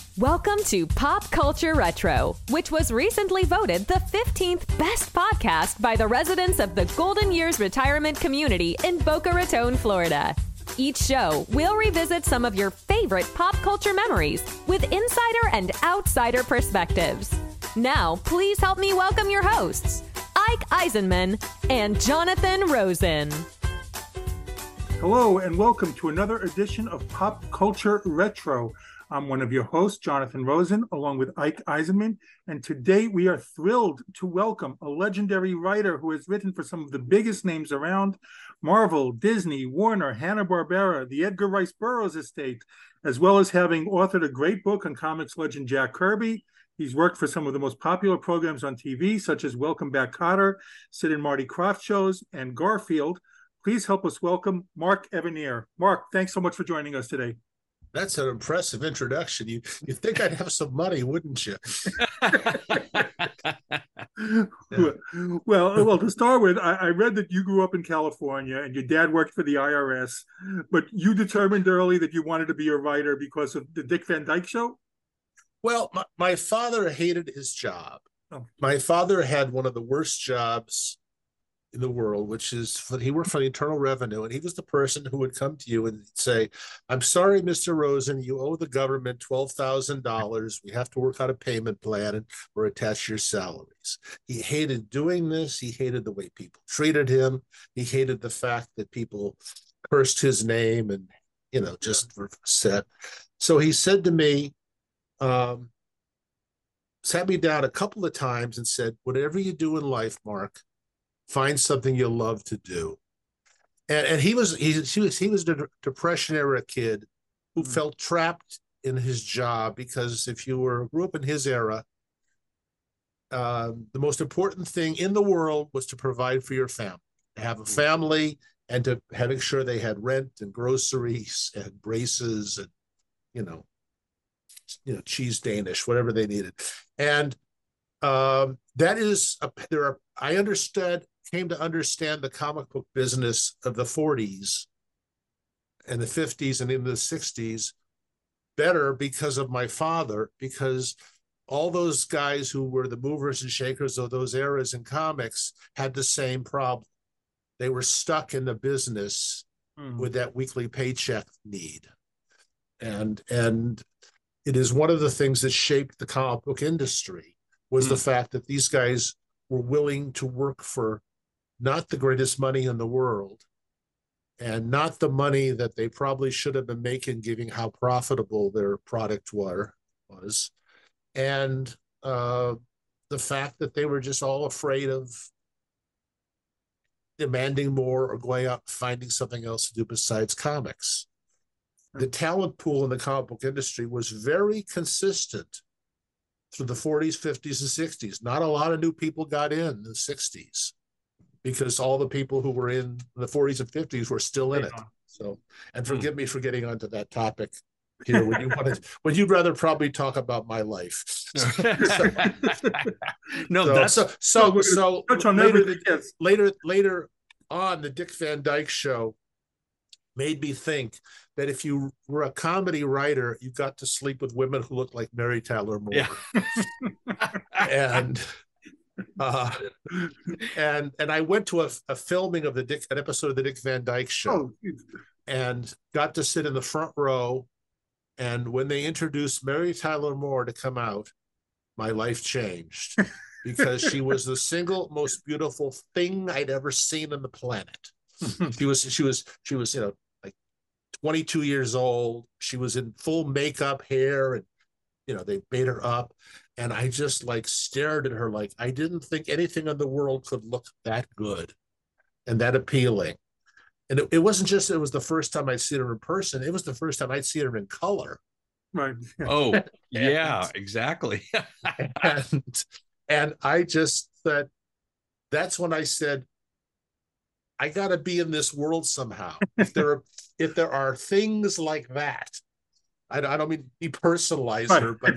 Welcome to Pop Culture Retro, which was recently voted the 15th best podcast by the residents of the Golden Years Retirement Community in Boca Raton, Florida. Each show, we'll revisit some of your favorite pop culture memories with insider and outsider perspectives. Now, please help me welcome your hosts, Ike Eisenman and Jonathan Rosen. Hello, and welcome to another edition of Pop Culture Retro. I'm one of your hosts, Jonathan Rosen, along with Ike Eisenman, and today we are thrilled to welcome a legendary writer who has written for some of the biggest names around: Marvel, Disney, Warner, Hanna-Barbera, the Edgar Rice Burroughs estate, as well as having authored a great book on comics legend Jack Kirby. He's worked for some of the most popular programs on TV, such as Welcome Back, Kotter, Sid and Marty Krofft Shows, and Garfield. Please help us welcome Mark Evanier. Mark, thanks so much for joining us today. That's an impressive introduction. You think I'd have some money, wouldn't you? Yeah. Well, to start with, I read that you grew up in California and your dad worked for the IRS, but you determined early that you wanted to be a writer because of the Dick Van Dyke Show? Well, my father hated his job. Oh. My father had one of the worst jobs in the world, which is he worked for the Internal Revenue, and he was the person who would come to you and say, "I'm sorry, Mr. Rosen, you owe the government $12,000. We have to work out a payment plan or attach your salaries." He hated doing this. He hated the way people treated him. He hated the fact that people cursed his name and, just were upset. So he said to me, sat me down a couple of times and said, "Whatever you do in life, Mark, find something you love to do." And he was a Depression era kid who felt trapped in his job, because if you grew up in his era, the most important thing in the world was to provide for your family, to have a family, and to having sure they had rent and groceries and braces and cheese Danish, whatever they needed. And that is came to understand the comic book business of the 40s and the 50s and into the 60s better because of my father, because all those guys who were the movers and shakers of those eras in comics had the same problem. They were stuck in the business with that weekly paycheck need. And it is one of the things that shaped the comic book industry was the fact that these guys were willing to work for not the greatest money in the world, and not the money that they probably should have been making, given how profitable their product was, and the fact that they were just all afraid of demanding more or going out and finding something else to do besides comics. The talent pool in the comic book industry was very consistent through the 40s, 50s, and 60s. Not a lot of new people got in the 60s because all the people who were in the 40s and 50s were still in it. So, and forgive me for getting onto that topic here when you'd rather probably talk about my life. Later on, the Dick Van Dyke Show made me think that if you were a comedy writer, you got to sleep with women who looked like Mary Tyler Moore. Yeah. And I went to a filming of an episode of the Dick Van Dyke Show, and got to sit in the front row. And when they introduced Mary Tyler Moore to come out, my life changed, because she was the single most beautiful thing I'd ever seen on the planet. She was like 22 years old. She was in full makeup, hair, and they made her up. And I just stared at her like I didn't think anything in the world could look that good and that appealing. And it wasn't just it was the first time I'd seen her in person. It was the first time I'd seen her in color. Right. Oh, yeah, exactly. and I just thought, that's when I said, I got to be in this world somehow. If there are things like that, I don't mean depersonalize her, but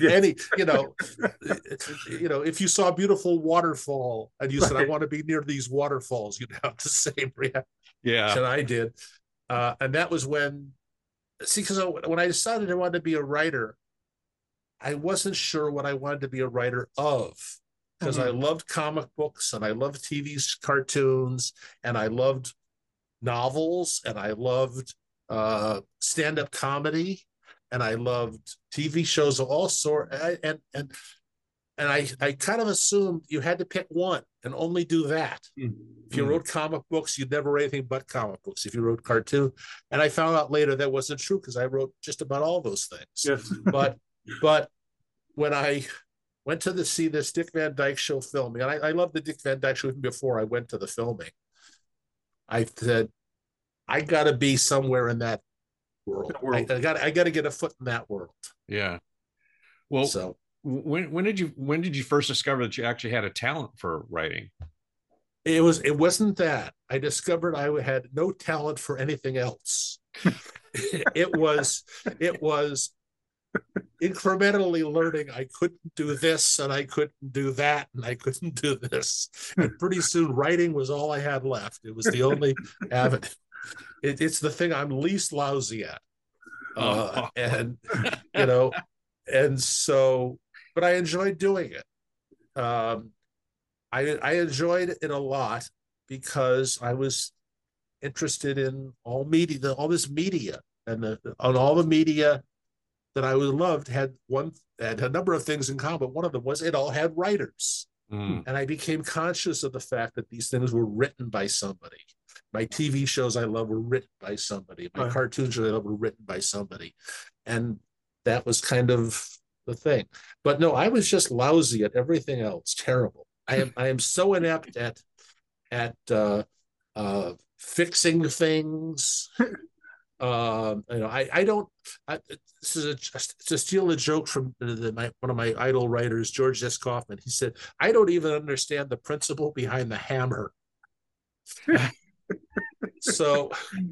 if you saw a beautiful waterfall and you said, "I want to be near these waterfalls," you'd have the same reaction I did. And that was when, because when I decided I wanted to be a writer, I wasn't sure what I wanted to be a writer of, because I loved comic books and I loved TV cartoons and I loved novels and I loved stand-up comedy and I loved TV shows of all sorts. And I kind of assumed you had to pick one and only do that. If you wrote comic books, you'd never write anything but comic books. If you wrote cartoon, and I found out later that wasn't true, because I wrote just about all those things. Yes. but when I went to see this Dick Van Dyke Show filming, and I loved the Dick Van Dyke Show even before I went to the filming, I said, I got to be somewhere in that world. I got to get a foot in that world. Yeah. Well, so when did you first discover that you actually had a talent for writing? It wasn't that. I discovered I had no talent for anything else. it was incrementally learning I couldn't do this and I couldn't do that and I couldn't do this. And pretty soon writing was all I had left. It was the only avenue. It's the thing I'm least lousy at. And so, but I enjoyed doing it. I enjoyed it a lot because I was interested in all media, all this media, and all the media that I loved had a number of things in common. But one of them was it all had writers, and I became conscious of the fact that these things were written by somebody. My TV shows I love were written by somebody. My cartoons I love were written by somebody, and that was kind of the thing. But no, I was just lousy at everything else. Terrible. I am so inept at fixing things. I don't. This is to steal a joke from one of my idol writers, George S. Kaufman. He said, "I don't even understand the principle behind the hammer." So,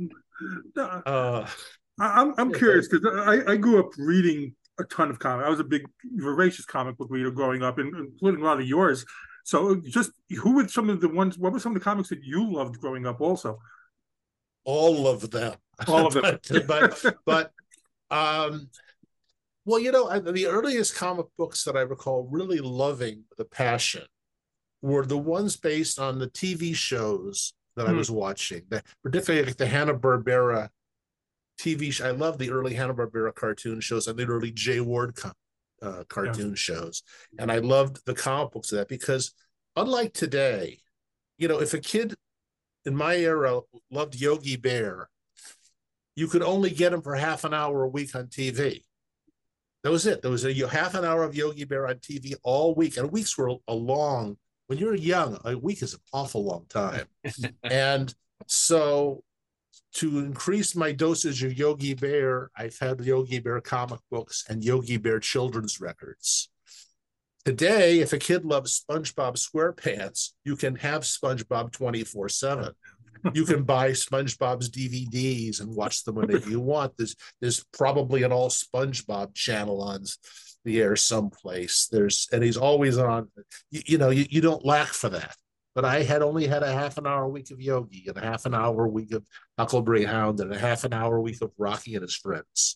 I'm curious because I grew up reading a ton of comics. I was a big, voracious comic book reader growing up, including a lot of yours. So, just who were some of the ones? What were some of the comics that you loved growing up? Also, all of them. All of them. but well, the earliest comic books that I recall really loving with a passion were the ones based on the TV shows that I was watching, particularly like the Hanna-Barbera TV show. I love the early Hanna-Barbera cartoon shows and the early Jay Ward cartoon shows. And I loved the comic books of that because unlike today, if a kid in my era loved Yogi Bear, you could only get him for half an hour a week on TV. That was it. There was a half an hour of Yogi Bear on TV all week. And weeks were a long, when you're young, a week is an awful long time. And so to increase my dosage of Yogi Bear, I've had Yogi Bear comic books and Yogi Bear children's records. Today, if a kid loves SpongeBob SquarePants, you can have SpongeBob 24/7. You can buy SpongeBob's DVDs and watch them whenever you want. There's probably an all SpongeBob channel on the air someplace. And he's always on. You don't lack for that. But I had only had a half an hour a week of Yogi and a half an hour a week of Huckleberry Hound and a half an hour a week of Rocky and his friends.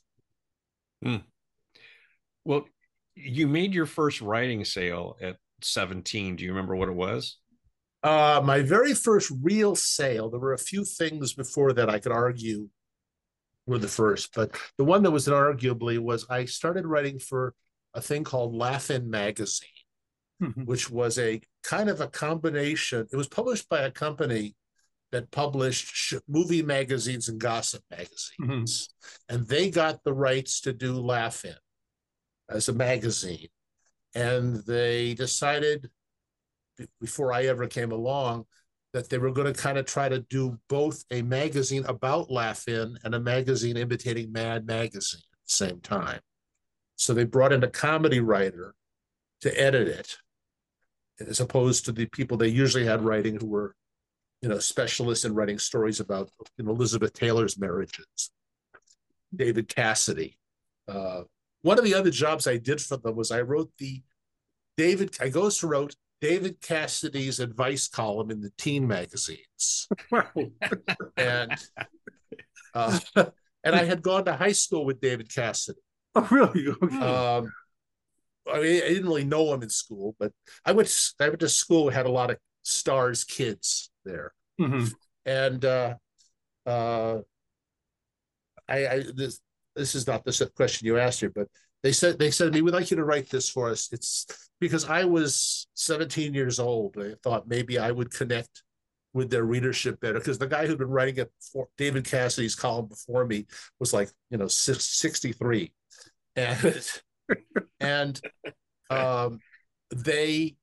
Well, you made your first writing sale at 17. Do you remember what it was? My very first real sale, there were a few things before that I could argue were the first, but the one that was inarguably was I started writing for a thing called Laugh-In Magazine, which was a kind of a combination. It was published by a company that published movie magazines and gossip magazines. And they got the rights to do Laugh-In as a magazine. And they decided, before I ever came along, that they were going to kind of try to do both a magazine about Laugh-In and a magazine imitating Mad Magazine at the same time. So they brought in a comedy writer to edit it, as opposed to the people they usually had writing who were, specialists in writing stories about Elizabeth Taylor's marriages, David Cassidy. One of the other jobs I did for them was I wrote wrote David Cassidy's advice column in the teen magazines. Wow. And I had gone to high school with David Cassidy. Oh, really? Okay. I mean, I didn't really know him in school, but I went to school, had a lot of Stars kids there. Mm-hmm. And this is not the question you asked here, but they said to me, we'd like you to write this for us. It's because I was 17 years old. I thought maybe I would connect with their readership better, because the guy who'd been writing it for David Cassidy's column before me was like, 63. And they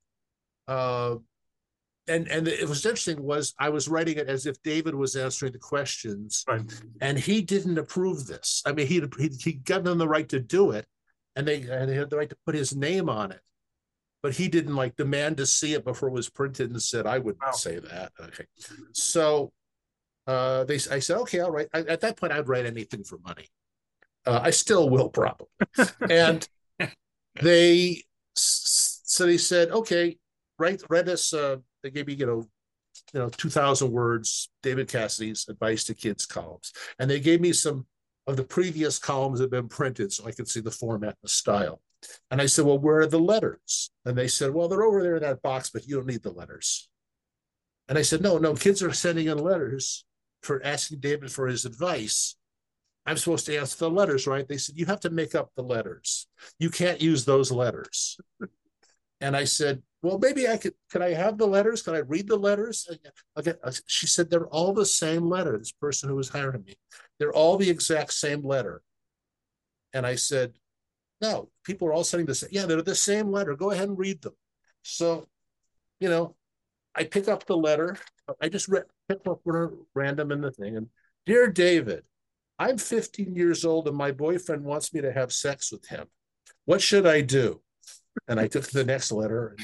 and it was interesting was I was writing it as if David was answering the questions, Right. and he didn't approve this. I mean, he got them the right to do it, and they had the right to put his name on it, but he didn't like demand to see it before it was printed and said, I wouldn't say that. Okay. So I said, okay, I'll write. At that point, I'd write anything for money. I still will probably. And they said, okay, write us. They gave me, 2,000 words, David Cassidy's Advice to Kids columns. And they gave me some of the previous columns that had been printed so I could see the format and the style. And I said, well, where are the letters? And they said, well, they're over there in that box, but you don't need the letters. And I said, no, kids are sending in letters for asking David for his advice. I'm supposed to answer the letters, right? They said, you have to make up the letters. You can't use those letters. And I said, well, maybe I could I have the letters? Can I read the letters? She said, they're all the same letter, this person who was hiring me. They're all the exact same letter. And I said, no, people are all sending the same. Yeah, they're the same letter. Go ahead and read them. So, I pick up the letter. I just pick up one random in the thing. And dear David, I'm 15 years old and my boyfriend wants me to have sex with him. What should I do? And I took the next letter.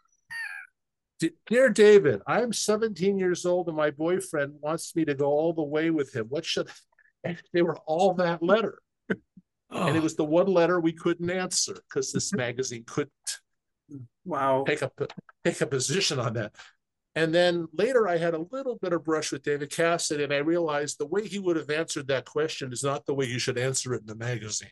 Dear David, I'm 17 years old and my boyfriend wants me to go all the way with him. What should I? They were all that letter. Oh. And it was the one letter we couldn't answer because this magazine couldn't take a position on that. And then later I had a little bit of brush with David Cassidy, and I realized the way he would have answered that question is not the way you should answer it in the magazine.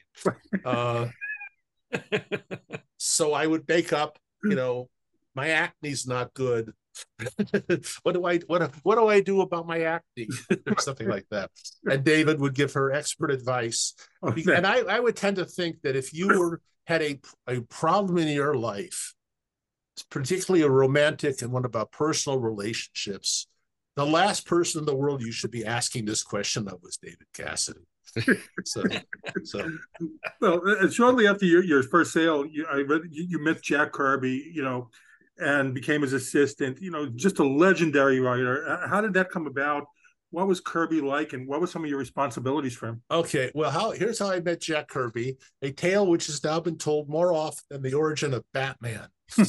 So I would make up, my acne's not good. What do I do about my acne? Or something like that. And David would give her expert advice. Okay. And I would tend to think that if you had a problem in your life, particularly a romantic and one about personal relationships, the last person in the world you should be asking this question of was David Cassidy. Well, shortly after your first sale, you met Jack Kirby, and became his assistant. Just a legendary writer. How did that come about? What was Kirby like, and what were some of your responsibilities for him? Okay, well, here's how I met Jack Kirby, a tale which has now been told more often than the origin of Batman.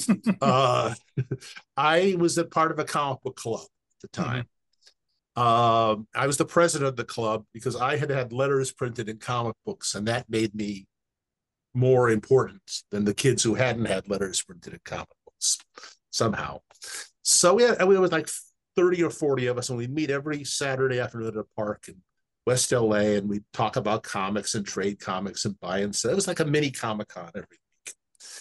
I was a part of a comic book club at the time. Mm-hmm. I was the president of the club because I had letters printed in comic books, and that made me more important than the kids who hadn't had letters printed in comic books somehow. So we was like 30 or 40 of us, and we'd meet every Saturday afternoon at a park in West LA, and we'd talk about comics and trade comics and buy and sell. It was like a mini Comic-Con every week.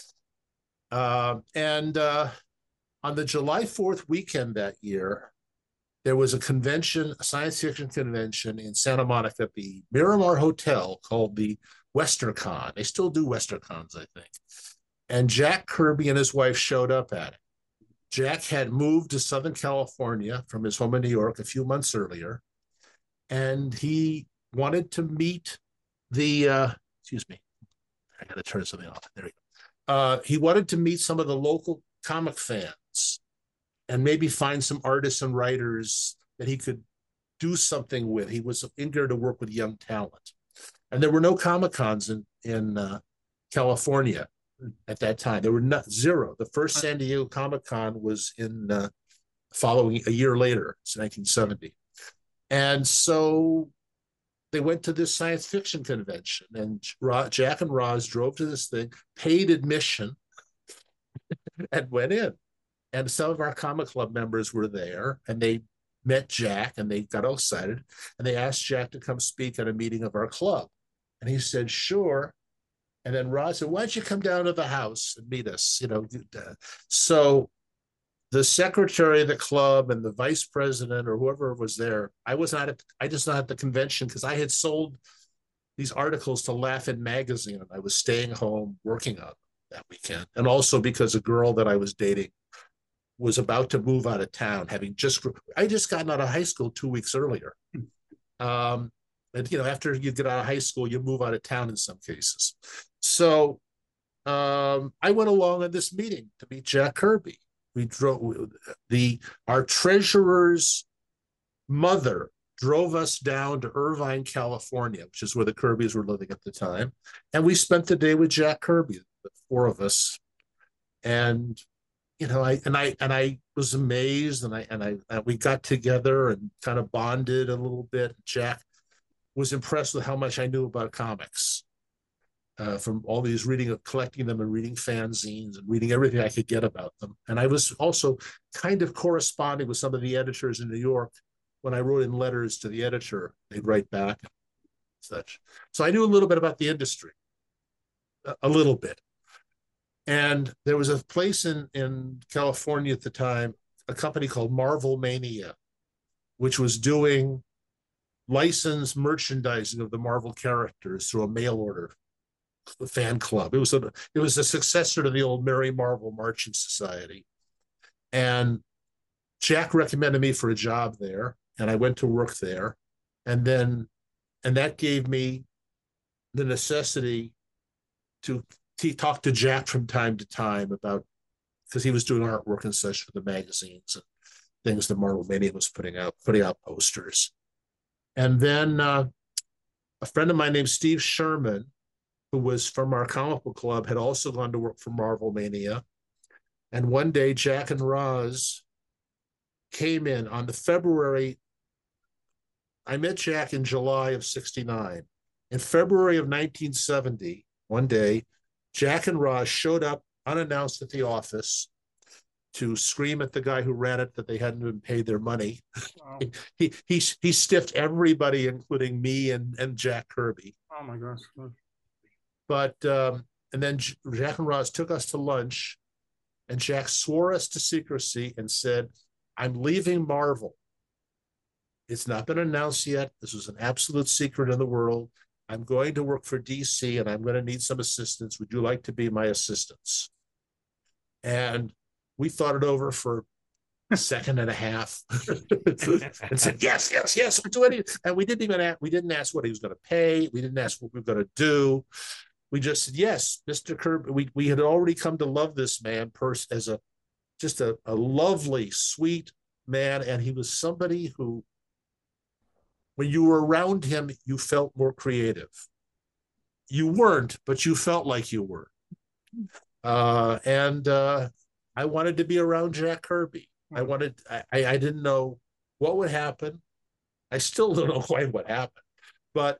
And on the July 4th weekend that year, there was a convention, a science fiction convention in Santa Monica at the Miramar Hotel called the WesternCon. They still do WesternCons, I think. And Jack Kirby and his wife showed up at it. Jack had moved to Southern California from his home in New York a few months earlier, and he wanted to meet excuse me, I got to turn something off. There we go. He wanted to meet some of the local comic fans and maybe find some artists and writers that he could do something with. He was eager to work with young talent. And there were no Comic-Cons in California at that time. There were zero. The first San Diego Comic-Con was in following a year later. It's 1970. And so they went to this science fiction convention, and Jack and Roz drove to this thing, paid admission, and went in. And some of our comic club members were there, and they met Jack, and they got all excited, and they asked Jack to come speak at a meeting of our club. And he said, sure. And then Roz said, why don't you come down to the house and meet us? So the secretary of the club and the vice president or whoever was there, I just not at the convention because I had sold these articles to Laugh-In magazine and I was staying home working on them that weekend. And also because a girl that I was dating was about to move out of town, I just gotten out of high school 2 weeks earlier. And after you get out of high school, you move out of town in some cases. So I went along on this meeting to meet Jack Kirby. Our treasurer's mother drove us down to Irvine, California, which is where the Kirbys were living at the time. And we spent the day with Jack Kirby, the four of us. And I was amazed, and we got together and kind of bonded a little bit. Jack was impressed with how much I knew about comics, from all these collecting them and reading fanzines and reading everything I could get about them. And I was also kind of corresponding with some of the editors in New York. When I wrote in letters to the editor, they'd write back and such. So I knew a little bit about the industry, a little bit. And there was a place in California at the time, a company called Marvel Mania, which was doing licensed merchandising of the Marvel characters through a mail order fan club. It was a successor to the old Merry Marvel Marching Society. And Jack recommended me for a job there, and I went to work there. And that gave me the necessity to talk to Jack from time to time because he was doing artwork and such for the magazines and things that Marvel Mania was putting out posters. And then a friend of mine named Steve Sherman, who was from our comic book club, had also gone to work for Marvel Mania. And one day, Jack and Roz came in on the February. I met Jack in July of '69. In February of 1970, one day, Jack and Roz showed up unannounced at the office to scream at the guy who ran it that they hadn't been paid their money. Wow. He stiffed everybody, including me and Jack Kirby. Oh my gosh. But and then Jack and Roz took us to lunch, and Jack swore us to secrecy and said, I'm leaving Marvel. It's not been announced yet. This was an absolute secret in the world. I'm going to work for DC and I'm going to need some assistance. Would you like to be my assistants? And we thought it over for a second and a half and said, yes, we'll do anything. And we didn't ask what he was going to pay. We didn't ask what we were going to do. We just said, yes, Mr. Kirby. We had already come to love this man as just a lovely, sweet man. And he was somebody who, when you were around him, you felt more creative. You weren't, but you felt like you were. And I wanted to be around Jack Kirby. I didn't know what would happen. I still don't know quite what happened. But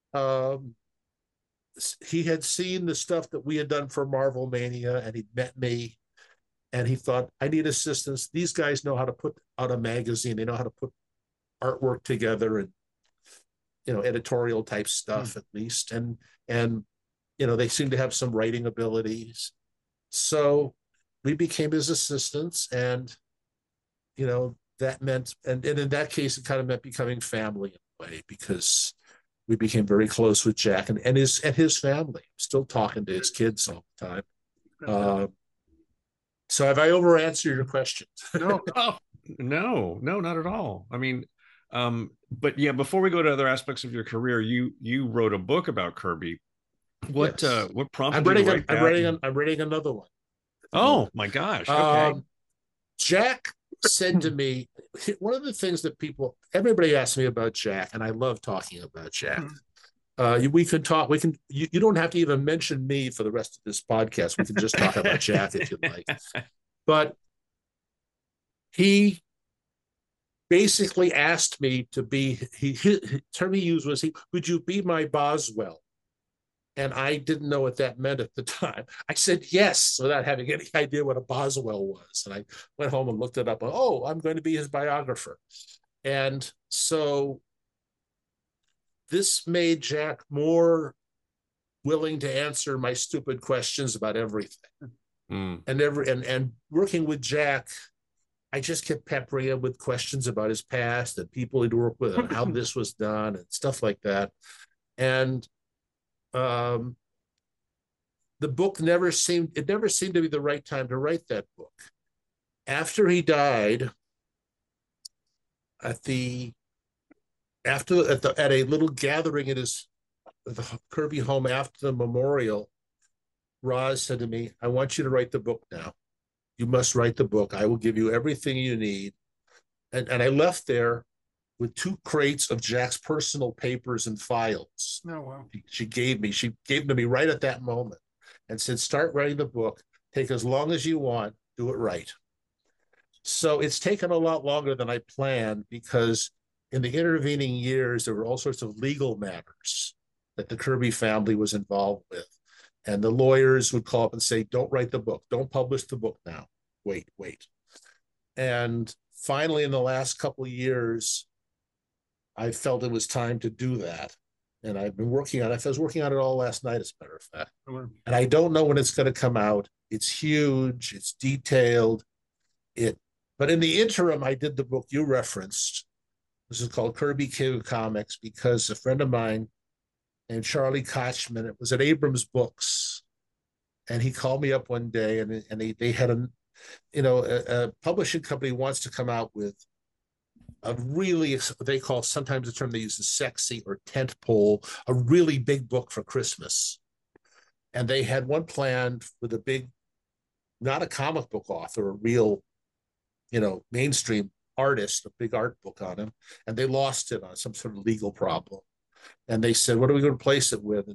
he had seen the stuff that we had done for Marvel Mania, and he'd met me. And he thought, I need assistance. These guys know how to put out a magazine. They know how to put artwork together and, editorial type stuff at least. And they seem to have some writing abilities. So we became his assistants, and, that meant, and in that case, it kind of meant becoming family in a way, because we became very close with Jack and his family. Still talking to his kids all the time. So have I over answered your questions? No, not at all. I mean, but yeah, before we go to other aspects of your career, you wrote a book about Kirby. What prompted you to write that? I'm writing another one. Oh my gosh! Okay. Jack said to me, one of the things that everybody asks me about Jack, and I love talking about Jack. We can talk. You don't have to even mention me for the rest of this podcast. We can just talk about Jack if you'd like. But he basically asked me to be. His term he used was, "Would you be my Boswell?" And I didn't know what that meant at the time. I said yes, without having any idea what a Boswell was. And I went home and looked it up. Oh, I'm going to be his biographer. And so this made Jack more willing to answer my stupid questions about everything. And working with Jack, I just kept peppering him with questions about his past and people he'd worked with and how this was done and stuff like that. And the book never seemed to be the right time to write that book. After he died, at a little gathering at the Kirby home after the memorial, Roz said to me, "I want you to write the book now. You must write the book. I will give you everything you need." And I left there with 2 crates of Jack's personal papers and files. Oh, wow. She gave them to me right at that moment and said, "Start writing the book. Take as long as you want. Do it right." So it's taken a lot longer than I planned, because in the intervening years, there were all sorts of legal matters that the Kirby family was involved with. And the lawyers would call up and say, "Don't write the book. Don't publish the book now. Wait." And finally, in the last couple of years, I felt it was time to do that. And I've been working on it. I was working on it all last night, as a matter of fact. And I don't know when it's going to come out. It's huge. It's detailed. But in the interim, I did the book you referenced. This is called Kirby King of Comics, because a friend of mine named Charlie Kochman, it was at Abrams Books, and he called me up one day, and they had a publishing company wants to come out with a really, they call, sometimes the term they use is sexy or tent pole, a really big book for Christmas. And they had one planned with a big, not a comic book author, a real, mainstream artist, a big art book on him, and they lost it on some sort of legal problem. And they said, "What are we going to replace it with?"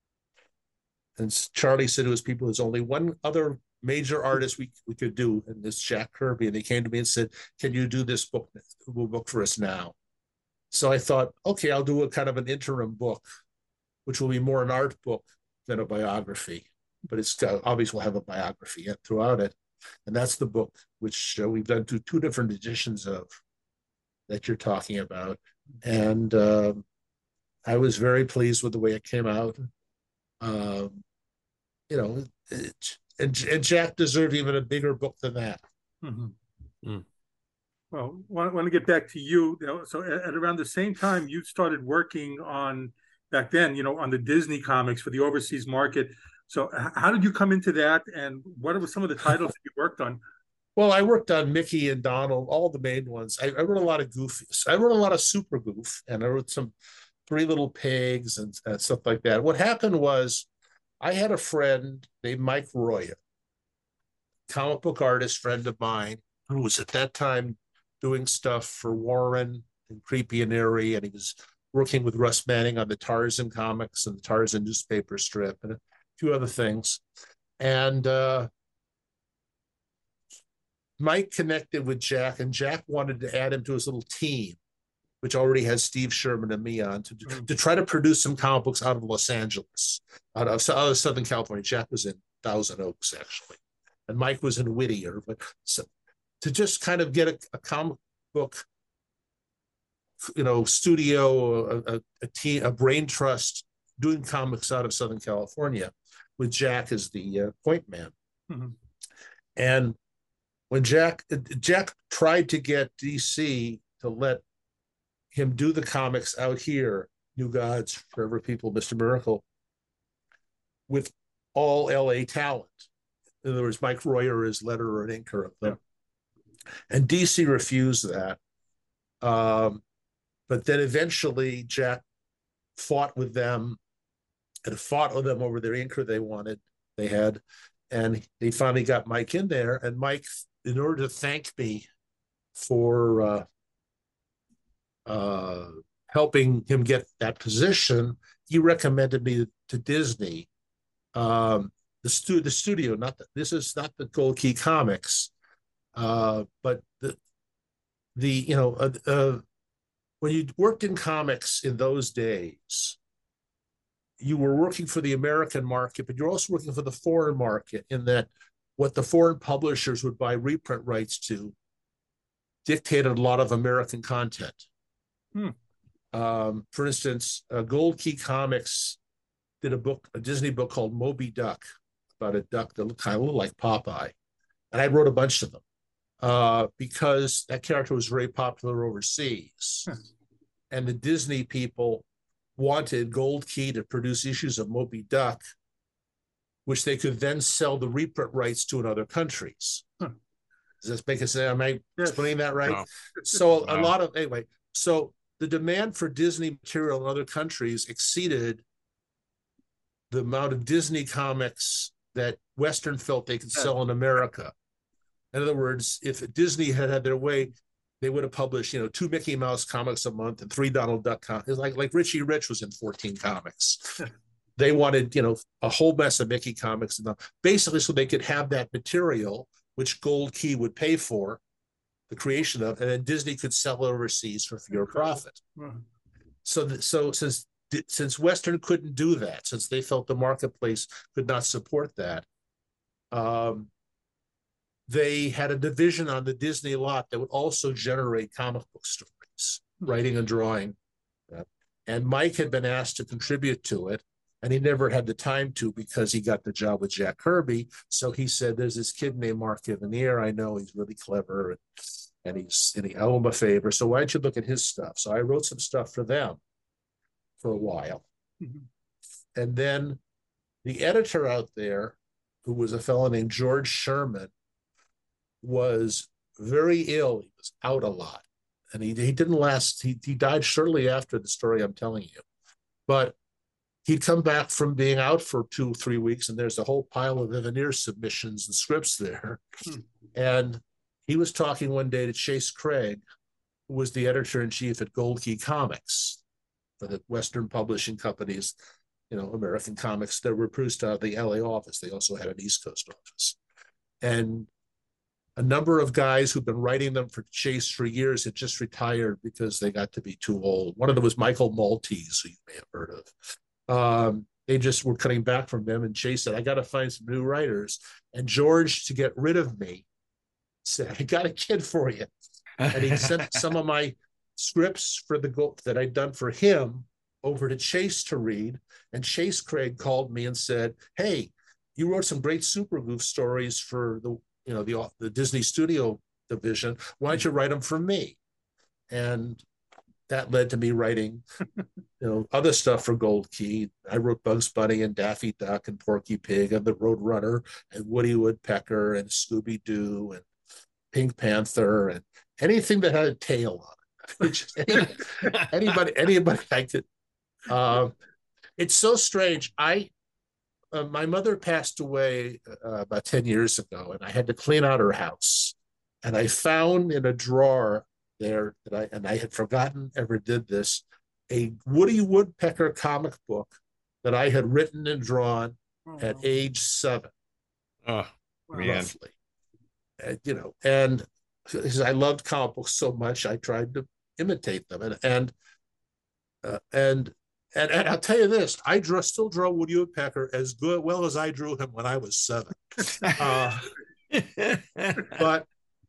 And Charlie said to his people, "There's only one other major artist we could do, and it's Jack Kirby." And they came to me and said, "Can you do this book for us now?" So I thought, okay, I'll do a kind of an interim book, which will be more an art book than a biography, but it's obviously will have a biography throughout it. And that's the book, which we've done two different editions of that you're talking about. And I was very pleased with the way it came out. And Jack deserved even a bigger book than that. Mm-hmm. Mm. Well, I want to get back to you. So at around the same time, you started working on, back then, on the Disney comics for the overseas market. So how did you come into that, and what were some of the titles that you worked on? Well, I worked on Mickey and Donald, all the main ones. I wrote a lot of Goofies. I wrote a lot of Super Goof, and I wrote some Three Little Pigs and stuff like that. What happened was I had a friend named Mike Royer, comic book artist friend of mine, who was at that time doing stuff for Warren and Creepy and Eerie, and he was working with Russ Manning on the Tarzan comics and the Tarzan newspaper strip and a few other things. And Mike connected with Jack, and Jack wanted to add him to his little team, which already has Steve Sherman and me on, to try to produce some comic books out of Los Angeles, out of Southern California. Jack was in Thousand Oaks, actually, and Mike was in Whittier. But so, to just kind of get a comic book, studio, a team, a brain trust doing comics out of Southern California, with Jack as the point man. Mm-hmm. And when Jack tried to get DC to let him do the comics out here, New Gods, Forever People, Mr. Miracle, with all LA talent. In other words, Mike Royer is letterer and inker of them. And DC refused that. But then eventually Jack fought with them over their inker they had. And they finally got Mike in there. And Mike, in order to thank me for helping him get that position, he recommended me to Disney, the studio. This is not the Gold Key Comics, but when you worked in comics in those days, you were working for the American market, but you're also working for the foreign market, in that what the foreign publishers would buy reprint rights to dictated a lot of American content. For instance, Gold Key Comics did a Disney book called Moby Duck, about a duck that looked kind of like Popeye. And I wrote a bunch of them because that character was very popular overseas. And the Disney people wanted Gold Key to produce issues of Moby Duck, which they could then sell the reprint rights to in other countries. Does this make sense? Am I explaining that right? No. So a lot of, anyway, so the demand for Disney material in other countries exceeded the amount of Disney comics that Western felt they could sell in America. In other words, if Disney had their way, they would have published, 2 Mickey Mouse comics a month and 3 Donald Duck comics. Like Richie Rich was in 14 comics. They wanted, a whole mess of Mickey comics, basically so they could have that material, which Gold Key would pay for the creation of, and then Disney could sell overseas for fewer profit. So since Western couldn't do that, since they felt the marketplace could not support that, they had a division on the Disney lot that would also generate comic book stories, writing and drawing. And Mike had been asked to contribute to it, and he never had the time to because he got the job with Jack Kirby. So he said, there's this kid named Mark Evanier. I know he's really clever, and he owe him a favor. So why don't you look at his stuff? So I wrote some stuff for them for a while. And then the editor out there, who was a fellow named George Sherman, was very ill. He was out a lot. And he didn't last. He died shortly after the story I'm telling you. But he'd come back from being out for 2-3 weeks, and there's a whole pile of Evanier submissions and scripts there. And he was talking one day to Chase Craig, who was the editor-in-chief at Gold Key Comics, for the Western publishing companies, American comics that were produced out of the LA office. They also had an East Coast office. And a number of guys who'd been writing them for Chase for years had just retired because they got to be too old. One of them was Michael Maltese, who you may have heard of. They just were cutting back from them, and Chase said, I got to find some new writers. And George, to get rid of me, said, I got a kid for you. And he sent some of my scripts that I'd done for him over to Chase to read. And Chase Craig called me and said, hey, you wrote some great Super Goof stories for the Disney Studio division. Why don't you write them for me? And that led to me writing, other stuff for Gold Key. I wrote Bugs Bunny and Daffy Duck and Porky Pig and the Roadrunner and Woody Woodpecker and Scooby Doo and Pink Panther and anything that had a tail on it. Anybody I could. It's so strange. My mother passed away about 10 years ago, and I had to clean out her house. And I found in a drawer there I had forgotten ever did this, a Woody Woodpecker comic book that I had written and drawn at age 7. Oh, roughly. And because I loved comic books so much, I tried to imitate them. And I'll tell you this, I still draw Woody Woodpecker as well as I drew him when I was 7. But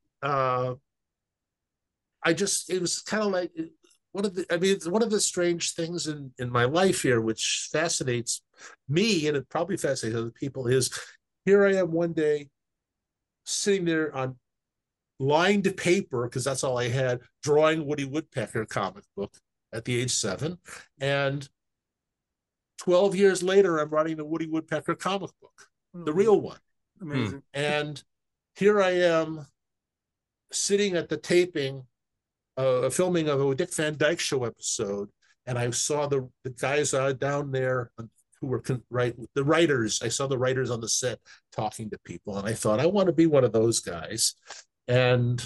it was kind of like one of the strange things in my life here, which fascinates me, and it probably fascinates other people, is here I am one day sitting there on lined paper, because that's all I had, drawing Woody Woodpecker comic book at the age 7. And 12 years later, I'm writing the Woody Woodpecker comic book, the real one. Amazing. And here I am sitting at the taping, filming of a Dick Van Dyke Show episode, and I saw the guys down there who were the writers. I saw the writers on the set talking to people, and I thought, I want to be one of those guys. And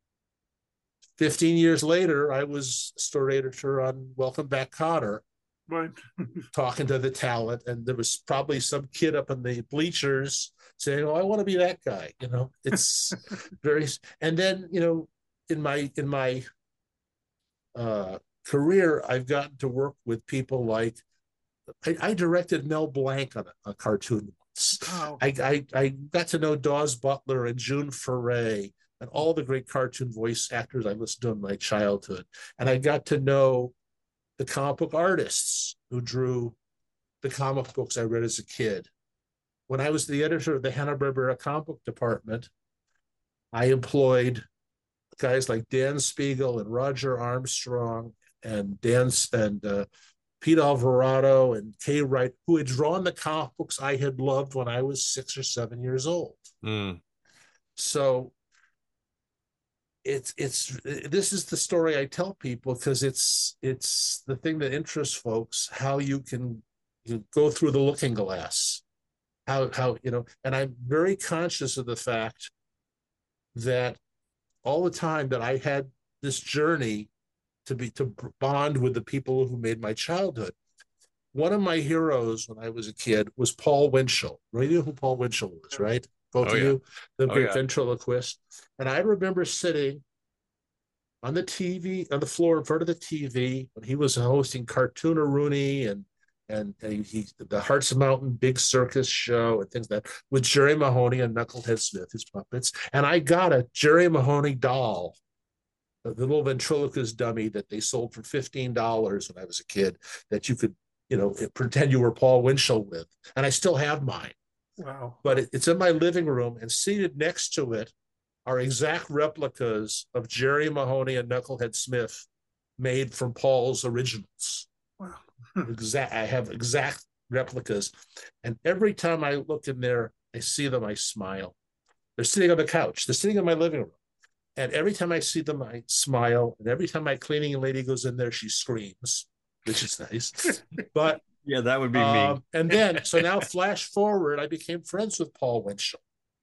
15 years later, I was story editor on Welcome Back, Kotter, right. talking to the talent, and there was probably some kid up in the bleachers saying, "Oh, I want to be that guy." It's very. And then in my career, I've gotten to work with people like I directed Mel Blanc on a cartoon once. Oh. I got to know Dawes Butler and June Foray and all the great cartoon voice actors I listened to in my childhood. And I got to know the comic book artists who drew the comic books I read as a kid. When I was the editor of the Hanna-Barbera comic book department, I employed guys like Dan Spiegel and Roger Armstrong and Pete Alvarado and Kay Wright, who had drawn the comic books I had loved when I was 6 or 7 years old. So this is the story I tell people, because it's the thing that interests folks, how you go through the looking glass, how and I'm very conscious of the fact that all the time that I had this journey to bond with the people who made my childhood. One of my heroes when I was a kid was Paul Winchell. You know who Paul Winchell was, right? Both of you, the great ventriloquist. And I remember sitting on the TV, on the floor in front of the TV when he was hosting Cartoon-a-Rooney and the Hearts of Mountain Big Circus show and things like that, with Jerry Mahoney and Knucklehead Smith, his puppets. And I got a Jerry Mahoney doll, the little ventriloquist dummy that they sold for $15 when I was a kid, that you could, pretend you were Paul Winchell with. And I still have mine. Wow. But it's in my living room, and seated next to it are exact replicas of Jerry Mahoney and Knucklehead Smith made from Paul's originals. Wow. I have exact replicas. And every time I look in there, I see them, I smile. They're sitting on the couch. They're sitting in my living room. And every time I see them, I smile. And every time my cleaning lady goes in there, she screams, which is nice. But yeah, that would be me. And then, so now flash forward, I became friends with Paul Winchell.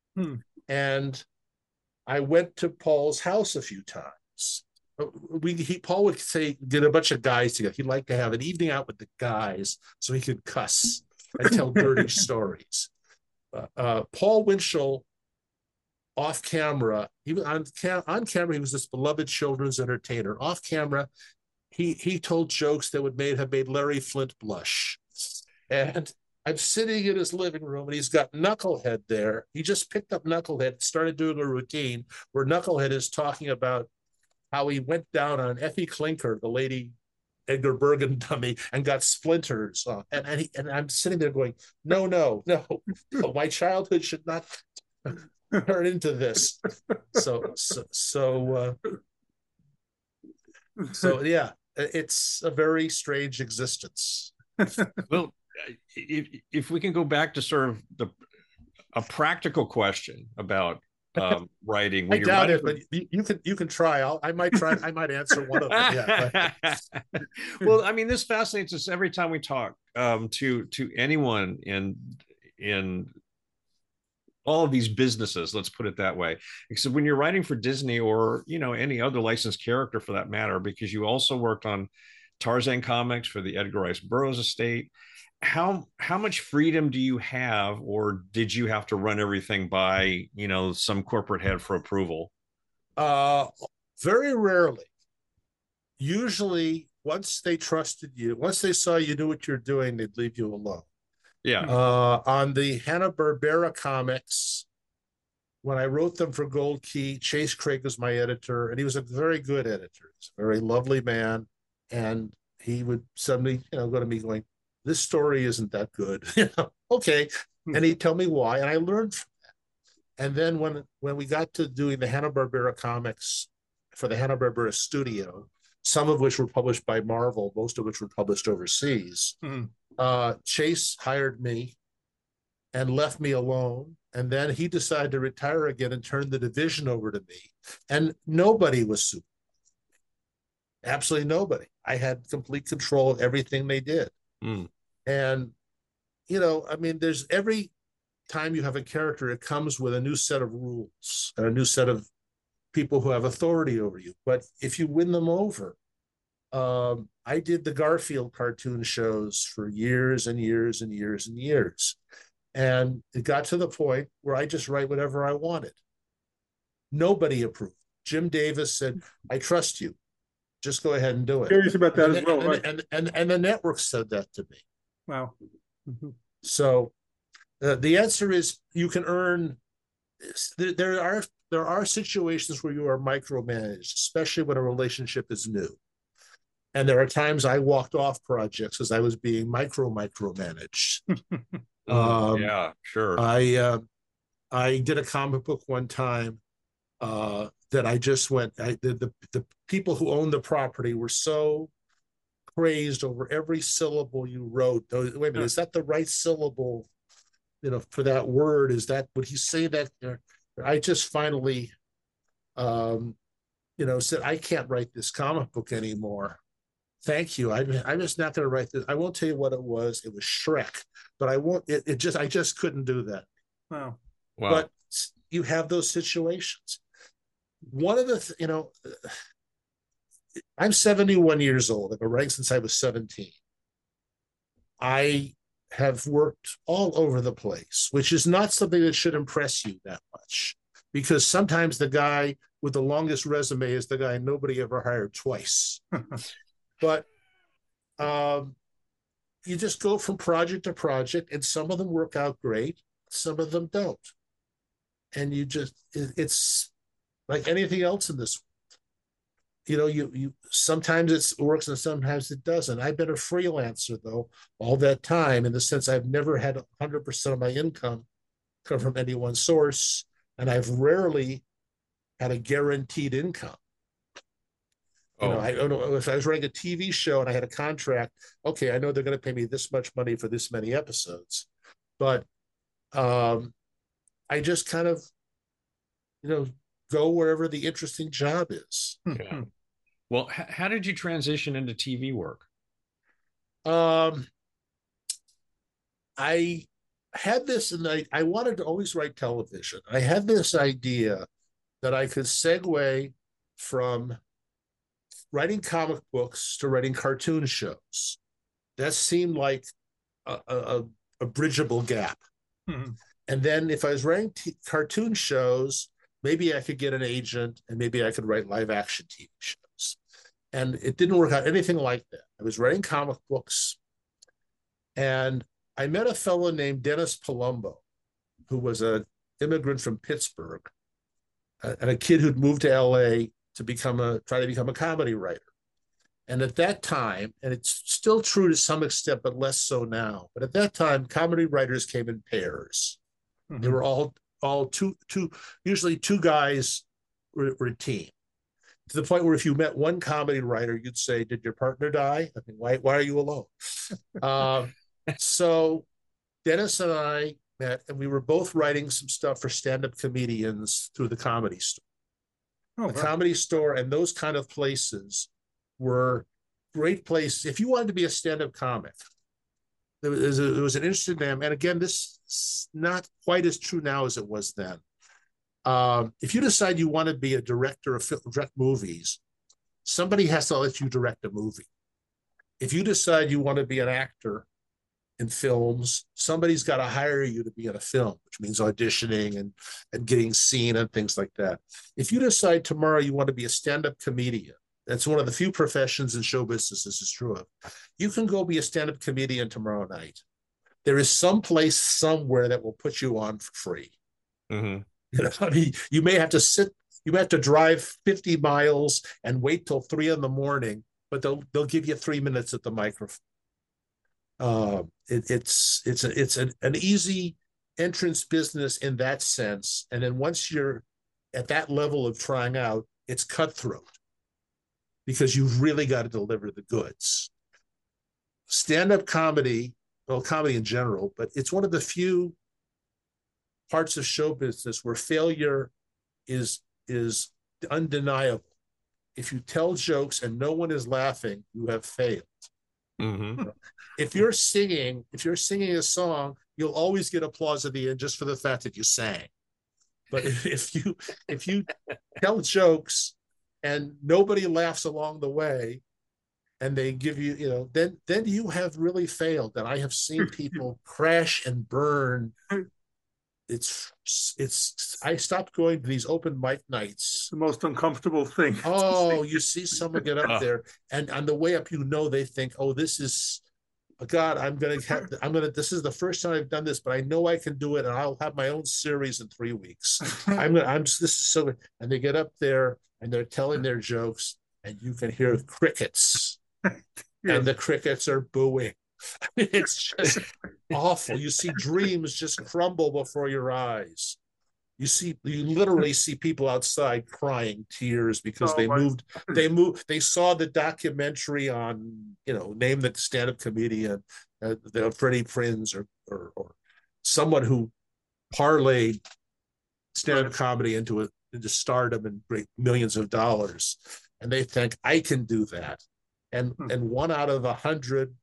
And I went to Paul's house a few times. Paul would say, get a bunch of guys together. He'd like to have an evening out with the guys so he could cuss and tell dirty stories. Paul Winchell, off camera, he was on camera, he was this beloved children's entertainer. Off camera, he told jokes that would have made Larry Flint blush. And I'm sitting in his living room, and he's got Knucklehead there. He just picked up Knucklehead, started doing a routine where Knucklehead is talking about how he went down on Effie Clinker, the Lady Edgar Bergen dummy, and got splinters. And I'm sitting there going, no, my childhood should not turn into this. So yeah, it's a very strange existence. Well, if we can go back to sort of a practical question about writing. I doubt it, but you can try. I might try. I might answer one of them. Yeah. Well, I mean, this fascinates us every time we talk to anyone in all of these businesses. Let's put it that way. Except when you're writing for Disney or any other licensed character for that matter, because you also worked on Tarzan comics for the Edgar Rice Burroughs estate. How much freedom do you have, or did you have to run everything by some corporate head for approval? Very rarely. Usually, once they trusted you, once they saw you knew what you're doing, they'd leave you alone. Yeah. On the Hanna-Barbera comics, when I wrote them for Gold Key, Chase Craig was my editor, and he was a very good editor. He's a very lovely man, and he would suddenly, go to me going, "This story isn't that good." Okay. And he'd tell me why, and I learned from that. And then when we got to doing the Hanna-Barbera comics for the Hanna-Barbera studio, some of which were published by Marvel, most of which were published overseas, Chase hired me and left me alone. And then he decided to retire again and turn the division over to me. And nobody was super. Absolutely nobody. I had complete control of everything they did. And, there's every time you have a character, it comes with a new set of rules and a new set of people who have authority over you. But if you win them over, I did the Garfield cartoon shows for years and years and years and years. And it got to the point where I just write whatever I wanted. Nobody approved. Jim Davis said, "I trust you. Just go ahead and do it." Curious about that as well. And the network said that to me. Wow. So the answer is you can earn. There are situations where you are micromanaged, especially when a relationship is new. And there are times I walked off projects as I was being micromanaged. Yeah, sure. I did a comic book one time that I just went. The people who owned the property were so crazed over every syllable you wrote. Wait a minute, is that the right syllable? For that word? Would he say that? I just finally, said, I can't write this comic book anymore. Thank you. I'm just not going to write this. I won't tell you what it was. It was Shrek, but I won't. I just couldn't do that. Wow. But you have those situations. One of the, I'm 71 years old. I've been writing since I was 17. I have worked all over the place, which is not something that should impress you that much, because sometimes the guy with the longest resume is the guy nobody ever hired twice. But you just go from project to project, and some of them work out great, some of them don't. And it's like anything else in this world. You sometimes it works and sometimes it doesn't. I've been a freelancer, though, all that time, in the sense I've never had 100% of my income come from any one source, and I've rarely had a guaranteed income. I don't know if I was writing a TV show and I had a contract. Okay, I know they're going to pay me this much money for this many episodes, but I just kind of, go wherever the interesting job is. Yeah. Well, how did you transition into TV work? I had this, and I wanted to always write television. I had this idea that I could segue from writing comic books to writing cartoon shows. That seemed like a bridgeable gap. Mm-hmm. And then if I was writing cartoon shows, maybe I could get an agent, and maybe I could write live action TV shows. And it didn't work out anything like that. I was writing comic books, and I met a fellow named Dennis Palumbo, who was an immigrant from Pittsburgh, and a kid who'd moved to LA to try to become a comedy writer. And at that time, and it's still true to some extent, but less so now, but at that time, comedy writers came in pairs. Mm-hmm. They were all usually two guys were a team, to the point where if you met one comedy writer, you'd say, did your partner die? I mean, why are you alone? So Dennis and I met, and we were both writing some stuff for stand-up comedians through the Comedy Store. Comedy Store and those kind of places were great places. If you wanted to be a stand-up comic, there was an interesting name. And again, this is not quite as true now as it was then. If you decide you want to be a director of direct movies, somebody has to let you direct a movie. If you decide you want to be an actor in films, somebody's got to hire you to be in a film, which means auditioning and getting seen and things like that. If you decide tomorrow you want to be a stand-up comedian, that's one of the few professions in show business this is true of. You can go be a stand-up comedian tomorrow night. There is some place somewhere that will put you on for free. Mm-hmm. You may have to drive 50 miles and wait till 3 a.m, but they'll give you 3 minutes at the microphone. It's an easy entrance business in that sense. And then once you're at that level of trying out, it's cutthroat, because you've really got to deliver the goods. Stand-up comedy, well, comedy in general, but it's one of the few parts of show business where failure is undeniable. If you tell jokes and no one is laughing, you have failed. Mm-hmm. If you're singing a song, you'll always get applause at the end just for the fact that you sang. But if you tell jokes and nobody laughs along the way, and they give you, then you have really failed. And I have seen people crash and burn. I stopped going to these open mic nights. It's the most uncomfortable thing. Oh, you see someone get up there, and on the way up, they think, oh, this is, God, this is the first time I've done this, but I know I can do it, and I'll have my own series in 3 weeks. This is so, and they get up there and they're telling their jokes, and you can hear crickets. and the crickets are booing. I mean, it's just awful. You see dreams just crumble before your eyes. You literally see people outside crying tears because they saw the documentary on, name the stand-up comedian, Freddie Prinze or someone who parlayed stand-up comedy into stardom and great millions of dollars. And they think, I can do that. And one out of 1,000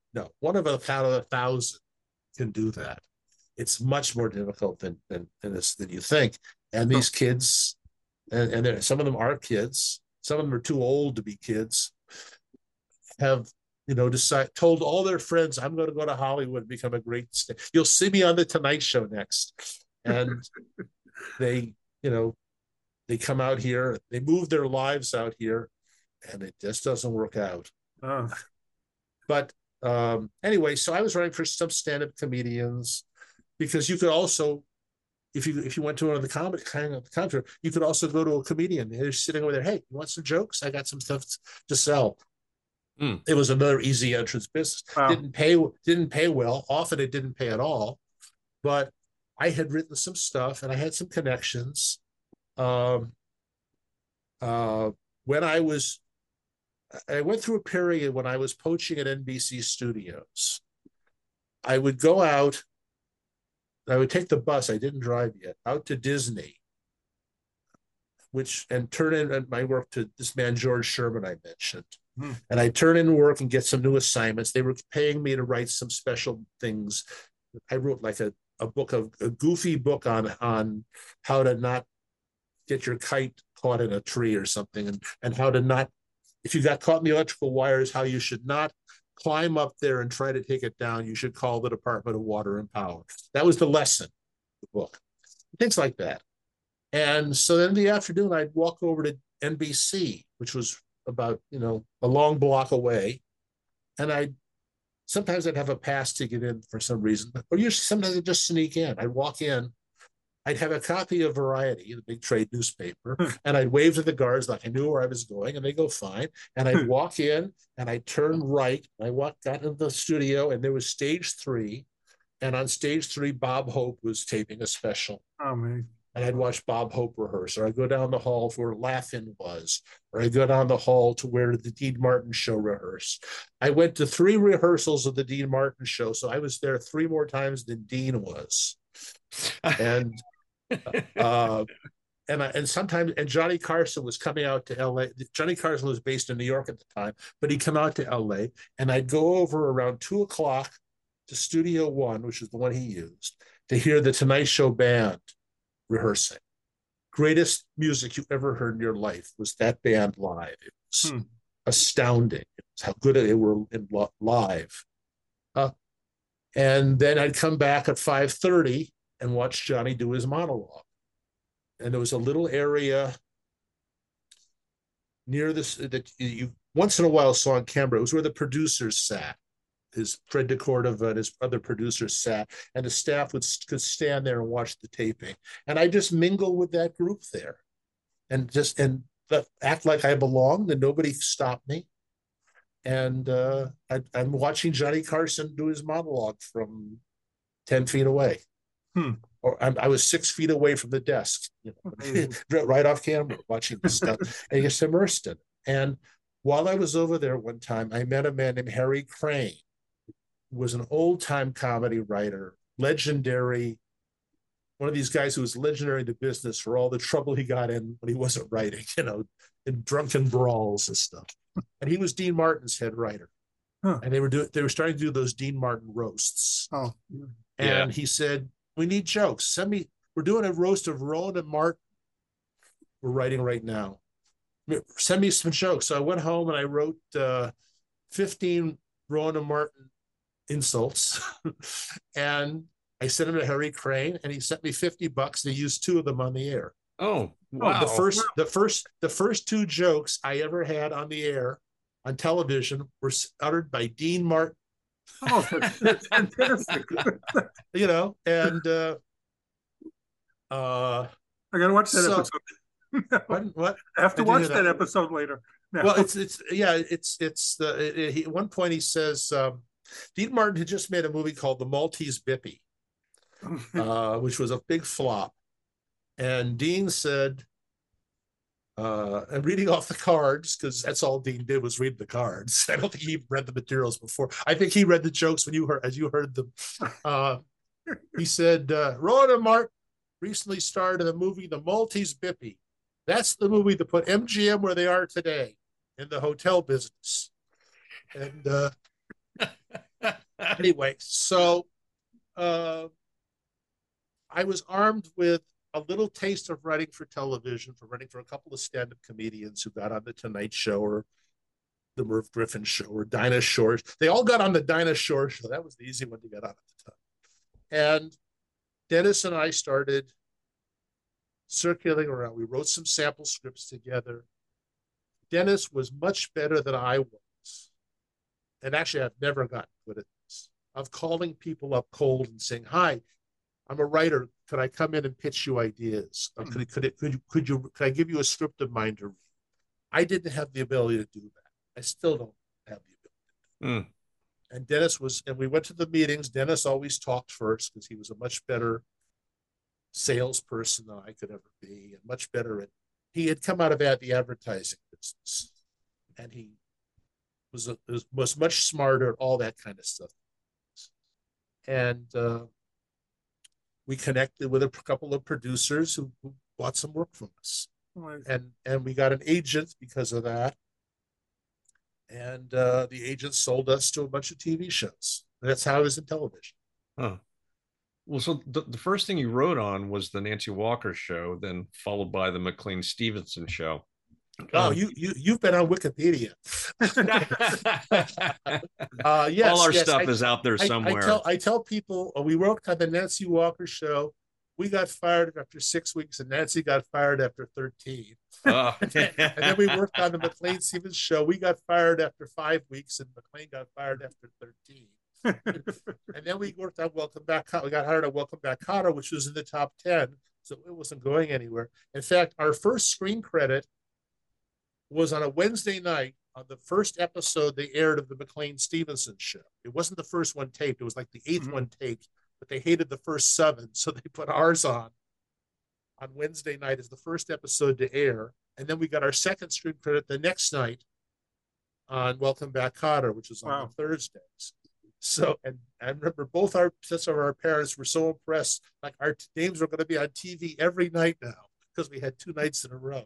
can do that. It's much more difficult than you think. And these kids, and some of them are kids, some of them are too old to be kids, have told all their friends, I'm going to go to Hollywood and become a great star. You'll see me on the Tonight Show next. And they come out here, they move their lives out here, and it just doesn't work out. But anyway, so I was writing for some stand-up comedians, because you could also, if you went to one of the comedy kind of counter, you could also go to a comedian. They're sitting over there. Hey, you want some jokes? I got some stuff to sell. It was another easy entrance business. Wow. Didn't pay well. Often it didn't pay at all. But I had written some stuff and I had some connections. When I went through a period when I was poaching at NBC Studios. I would go out. I would take the bus, I didn't drive yet, out to Disney, and turn in my work to this man, George Sherman, I mentioned. And I'd turn in work and get some new assignments. They were paying me to write some special things. I wrote like a goofy book on how to not get your kite caught in a tree or something, and how to not, if you got caught in the electrical wires, how you should not climb up there and try to take it down. You should call the Department of Water and Power. That was the lesson, the book, things like that. And so then in the afternoon, I'd walk over to NBC, which was about, a long block away. And sometimes I'd have a pass to get in for some reason, or usually sometimes I'd just sneak in. I'd walk in, I'd have a copy of Variety, the big trade newspaper, and I'd wave to the guards like I knew where I was going, and they go, fine. And I'd walk in, and I'd turn right. I got into the studio, and there was stage 3. And on stage 3, Bob Hope was taping a special. Oh, man. And I'd watch Bob Hope rehearse, or I'd go down the hall to where Laugh-In was, or I'd go down the hall to where the Dean Martin show rehearsed. I went to 3 rehearsals of the Dean Martin show, so I was there 3 more times than Dean was. And sometimes Johnny Carson was coming out to LA. Johnny Carson was based in New York at the time, but he'd come out to LA, and I'd go over around 2:00 to Studio One, which is the one he used, to hear the Tonight Show band rehearsing. Greatest music you ever heard in your life was that band live. It was astounding. It was how good they were live. And then I'd come back at 5:30 and watch Johnny do his monologue. And there was a little area near this that you once in a while saw on camera. It was where the producers sat. Fred DeCordova and his other producers sat, and the staff could stand there and watch the taping. And I just mingle with that group there, and act like I belonged, and nobody stopped me. And I'm watching Johnny Carson do his monologue from 10 feet away. Or I was 6 feet away from the desk, right off camera, watching this stuff, and just immersed in it. And while I was over there one time, I met a man named Harry Crane, who was an old-time comedy writer, legendary, one of these guys who was legendary in the business for all the trouble he got in when he wasn't writing, in drunken brawls and stuff. And he was Dean Martin's head writer. And they were starting to do those Dean Martin roasts. Oh, and he said, we need jokes. We're doing a roast of Rowan and Martin. We're writing right now. Send me some jokes. So I went home and I wrote 15 Rowan and Martin insults. And I sent them to Harry Crane, and he sent me $50 to use 2 of them on the air. Oh, wow. The first 2 jokes I ever had on the air on television were uttered by Dean Martin. Oh, that's fantastic. And I gotta watch that episode. What? I have to watch that episode later. No. Well, it's at one point he says Dean Martin had just made a movie called The Maltese Bippy, which was a big flop, and Dean said, I'm reading off the cards because that's all Dean did was read the cards. I don't think he read the materials before. I think he read the jokes as you heard them. He said, Rowan and Martin recently starred in the movie The Maltese Bippy. That's the movie that put MGM where they are today in the hotel business. And anyway, so I was armed with a little taste of writing for television, for writing for a couple of stand-up comedians who got on the Tonight Show or the Merv Griffin Show or Dinah Shore. They all got on the Dinah Shore Show. That was the easy one to get on at the time. And Dennis and I started circulating around. We wrote some sample scripts together. Dennis was much better than I was. And actually, I've never gotten good at this, of calling people up cold and saying, hi, I'm a writer. Could I come in and pitch you ideas? Could I give you a script of mine to read? I didn't have the ability to do that. I still don't have the ability. And Dennis and we went to the meetings. Dennis always talked first because he was a much better salesperson than I could ever be, and much better he had come out of the advertising business, and he was much smarter at all that kind of stuff. And we connected with a couple of producers who bought some work from us. Nice. And we got an agent because of that. And the agent sold us to a bunch of TV shows. That's how I was in television. Huh. Well, so the first thing you wrote on was the Nancy Walker Show, then followed by the McLean Stevenson Show. Oh, you've been on Wikipedia. Yes, all our stuff is out there somewhere. I tell people we worked on the Nancy Walker Show. We got fired after 6 weeks, and Nancy got fired after 13. Oh. And then we worked on the McLean Stevens Show. We got fired after 5 weeks, and McLean got fired after 13. And then we worked on Welcome Back. We got hired on Welcome Back, Kotter, which was in the top 10, so it wasn't going anywhere. In fact, our first screen credit was on a Wednesday night on the first episode they aired of the McLean Stevenson Show. It wasn't the first one taped. It was like the 8th one taped, but they hated the first 7, so they put ours on Wednesday night as the first episode to air. And then we got our second screen credit the next night on Welcome Back, Kotter, which was on Thursdays. So, and I remember both sets of our parents were so impressed, like our names were going to be on TV every night now because we had 2 nights in a row.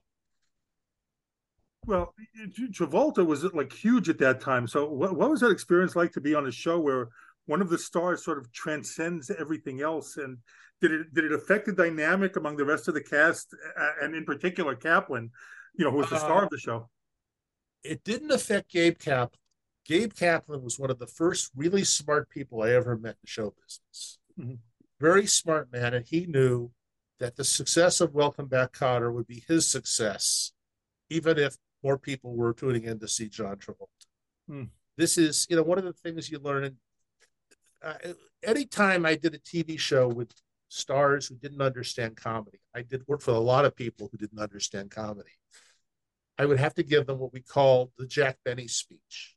Well, Travolta was like huge at that time. So what was that experience like to be on a show where one of the stars sort of transcends everything else? And did it affect the dynamic among the rest of the cast, and in particular Kaplan, who was the star of the show? It didn't affect Gabe Kaplan. Gabe Kaplan was one of the first really smart people I ever met in the show business. Mm-hmm. Very smart man, and he knew that the success of Welcome Back, Kotter would be his success, even if more people were tuning in to see John Travolta. This is, one of the things you learn. Anytime I did a TV show with stars who didn't understand comedy, I did work for a lot of people who didn't understand comedy. I would have to give them what we call the Jack Benny speech.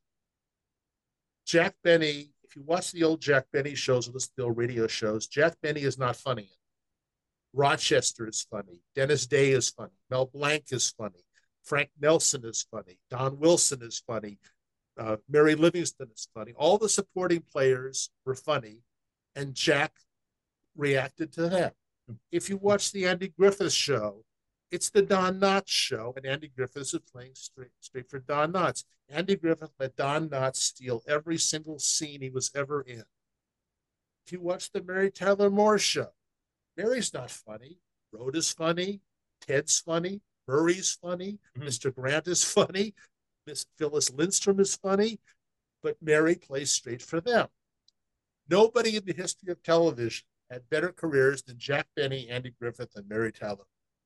Jack Benny, if you watch the old Jack Benny shows or listen to the old radio shows, Jack Benny is not funny. Rochester is funny. Dennis Day is funny. Mel Blanc is funny. Frank Nelson is funny. Don Wilson is funny. Mary Livingston is funny. All the supporting players were funny, and Jack reacted to them. If you watch the Andy Griffith Show, it's the Don Knotts Show, and Andy Griffith is playing straight for Don Knotts. Andy Griffith let Don Knotts steal every single scene he was ever in. If you watch the Mary Tyler Moore Show, Mary's not funny. Rhoda's funny. Ted's funny. Murray's funny. Mr. Grant is funny. Miss Phyllis Lindstrom is funny. But Mary plays straight for them. Nobody in the history of television had better careers than Jack Benny, Andy Griffith, and Mary Tyler.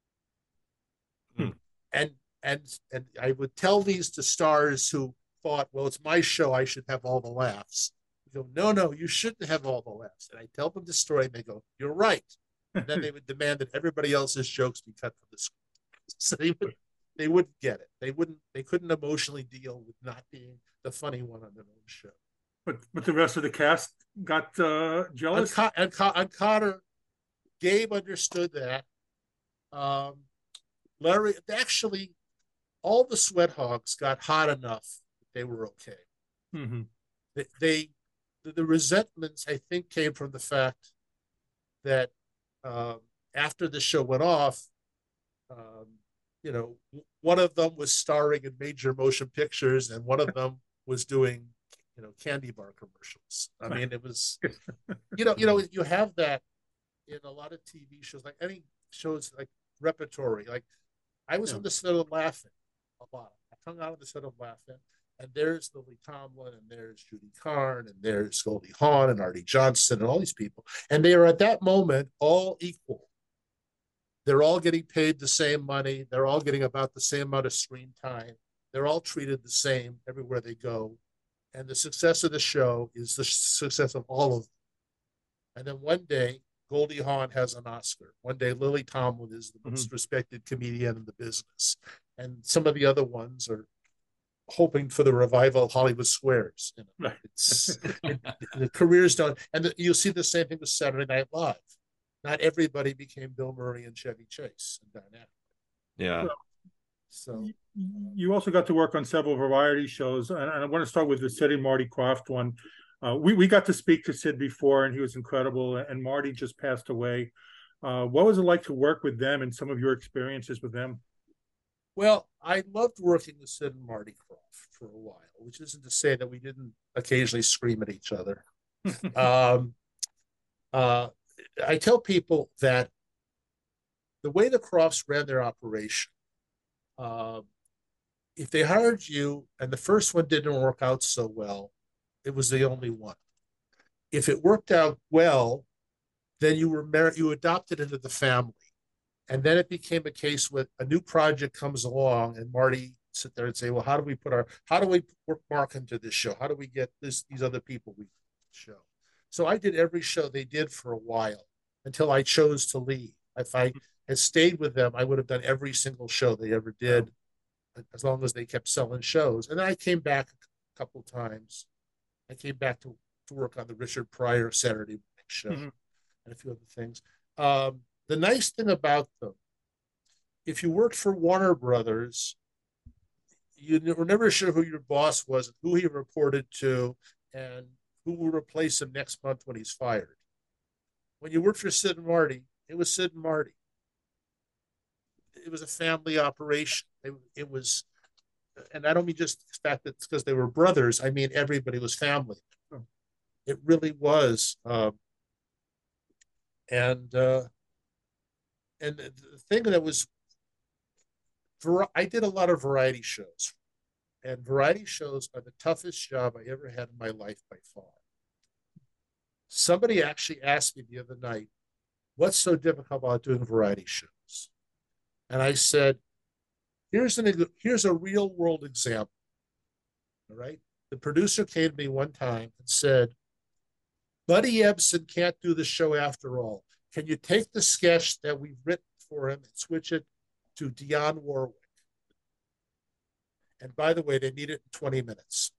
And I would tell these to stars who thought, well, it's my show, I should have all the laughs. We go, no, you shouldn't have all the laughs. And I tell them the story, and they go, you're right. And then they would demand that everybody else's jokes be cut from the script. So they wouldn't get it. They couldn't emotionally deal with not being the funny one on their own show. But the rest of the cast got jealous. And Connor, Gabe understood that. Larry, actually, all the Sweat Hogs got hot enough that they were okay. Mm-hmm. The resentments, I think, came from the fact that after the show went off, one of them was starring in major motion pictures, and one of them was doing, candy bar commercials. I mean, it was, you have that in a lot of TV shows, like any shows like repertory. Like I was on the set of Laughing a lot. I hung out on the set of Laughing, and there's Lily Tomlin, and there's Judy Carn, and there's Goldie Hawn, and Artie Johnson, and all these people. And they are at that moment all equal. They're all getting paid the same money. They're all getting about the same amount of screen time. They're all treated the same everywhere they go. And the success of the show is the success of all of them. And then one day, Goldie Hawn has an Oscar. One day, Lily Tomlin is the most respected comedian in the business. And some of the other ones are hoping for the revival of Hollywood Squares. Right. The careers don't. And you'll see the same thing with Saturday Night Live. Not everybody became Bill Murray and Chevy Chase and Don Aykroyd. Yeah. So you also got to work on several variety shows, and I want to start with the Sid and Marty Krofft one. We got to speak to Sid before, and he was incredible. And Marty just passed away. What was it like to work with them, and some of your experiences with them? Well, I loved working with Sid and Marty Krofft for a while, which isn't to say that we didn't occasionally scream at each other. I tell people that the way the Kroffts ran their operation, if they hired you and the first one didn't work out so well, it was the only one. If it worked out well, then you adopted into the family. And then it became a case with a new project comes along and Marty sit there and say, well, how do we work Mark into this show? How do we get these other people we show? So I did every show they did for a while until I chose to leave. If I had stayed with them, I would have done every single show they ever did, as long as they kept selling shows. And then I came back a couple times. I came back to work on the Richard Pryor Saturday Night Show and a few other things. The nice thing about them, if you worked for Warner Brothers, you were never sure who your boss was, and who he reported to, and who will replace him next month when he's fired. When you worked for Sid and Marty, it was Sid and Marty. It was a family operation. It was, and I don't mean just the fact that it's because they were brothers. I mean, everybody was family. It really was. And the thing that was, I did a lot of variety shows. And variety shows are the toughest job I ever had in my life by far. Somebody actually asked me the other night, what's so difficult about doing variety shows? And I said, here's a real world example. All right. The producer came to me one time and said, Buddy Ebsen can't do the show after all. Can you take the sketch that we've written for him and switch it to Dionne Warwick? And by the way, they need it in 20 minutes.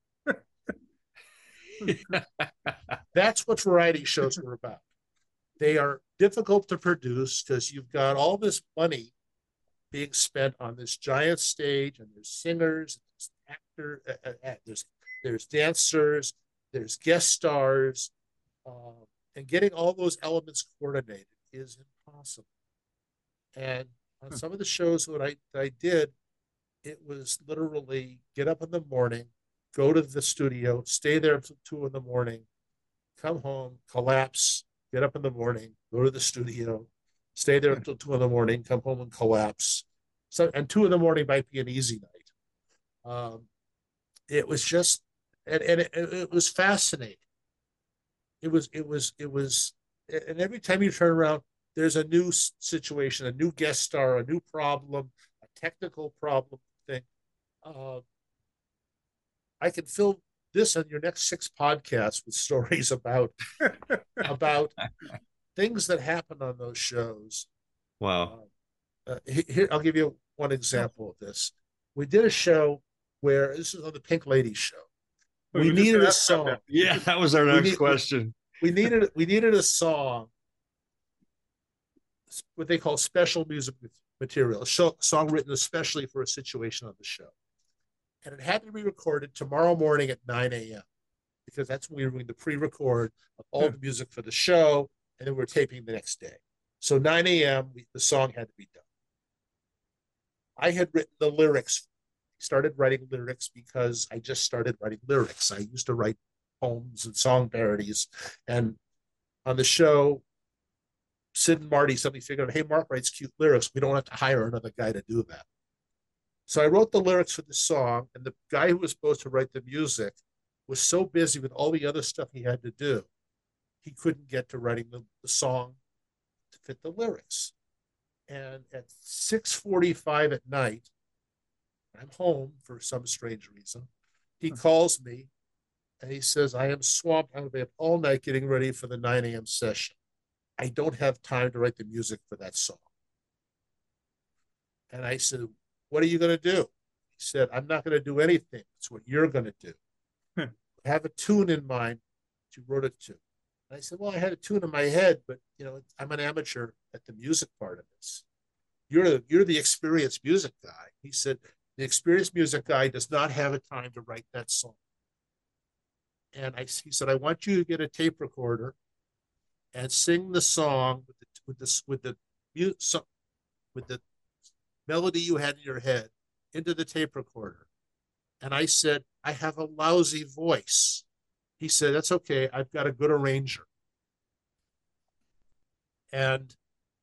That's what variety shows are about. They are difficult to produce because you've got all this money being spent on this giant stage, and there's singers, there's actors, there's dancers, there's guest stars, and getting all those elements coordinated is impossible. And on some of the shows that I did, it was literally get up in the morning, go to the studio, stay there until 2 a.m, come home, collapse, get up in the morning, go to the studio, stay there until 2 a.m, come home and collapse. So, and 2 a.m. might be an easy night. It was just, and it was fascinating. It was, and every time you turn around, there's a new situation, a new guest star, a new problem, a technical problem thing. I can fill this on your next 6 podcasts with stories about things that happen on those shows. Wow. Here, I'll give you one example of this. We did a show where this is on the Pink Lady show. We needed a song. Yeah, that was our next question. We needed a song, what they call special music material, a song written especially for a situation on the show. And it had to be recorded tomorrow morning at 9 a.m. because that's when we were doing the pre-record of all the music for the show, and then we're taping the next day. So 9 a.m., the song had to be done. I had written the lyrics, started writing lyrics because I just started writing lyrics. I used to write poems and song parodies. And on the show, Sid and Marty suddenly figured out, hey, Mark writes cute lyrics. We don't have to hire another guy to do that. So I wrote the lyrics for the song, and the guy who was supposed to write the music was so busy with all the other stuff he had to do, he couldn't get to writing the song to fit the lyrics. And at 6:45 at night, I'm home for some strange reason. He calls me and he says, I am swamped. I'm going to be up all night getting ready for the 9 a.m. session. I don't have time to write the music for that song. And I said, what are you going to do? He said, I'm not going to do anything. It's what you're going to do. I have a tune in mind that you wrote it to. And I said, well, I had a tune in my head, but I'm an amateur at the music part of this. You're the experienced music guy. He said, the experienced music guy does not have a time to write that song. And he said, I want you to get a tape recorder and sing the song with the melody you had in your head into the tape recorder. And I said, I have a lousy voice. He said, that's okay. I've got a good arranger. And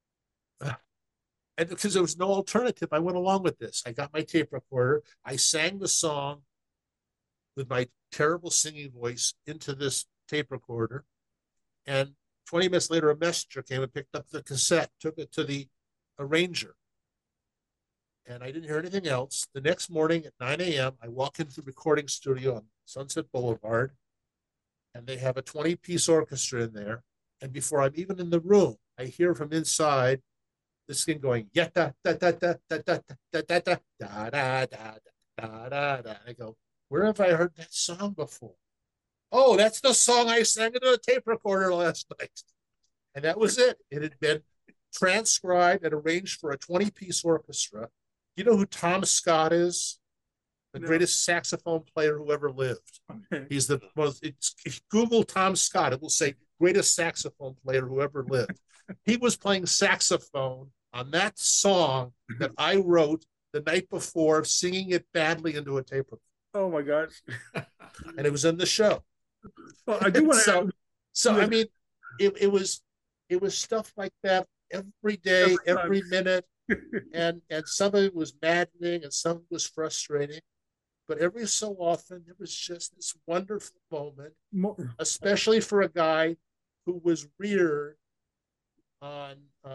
because there was no alternative, I went along with this. I got my tape recorder. I sang the song with my terrible singing voice into this tape recorder. And 20 minutes later, a messenger came and picked up the cassette, took it to the arranger. And I didn't hear anything else. The next morning at 9 a.m., I walk into the recording studio on Sunset Boulevard, and they have a 20-piece orchestra in there. And before I'm even in the room, I hear from inside this thing going, yeah, da da da da da da da da da da da da da da. I go, where have I heard that song before? Oh, that's the song I sang into a tape recorder last night. And that was it. It had been transcribed and arranged for a 20-piece orchestra. You know who Tom Scott is? The greatest saxophone player who ever lived. Okay. He's the most, if you Google Tom Scott, it will say greatest saxophone player who ever lived. He was playing saxophone on that song that I wrote the night before, singing it badly into a tape recorder. Oh my gosh. And it was in the show. Well, I do want to I mean, it was stuff like that every day, every minute. and some of it was maddening and some of it was frustrating. But every so often, there was just this wonderful moment, especially for a guy who was reared on,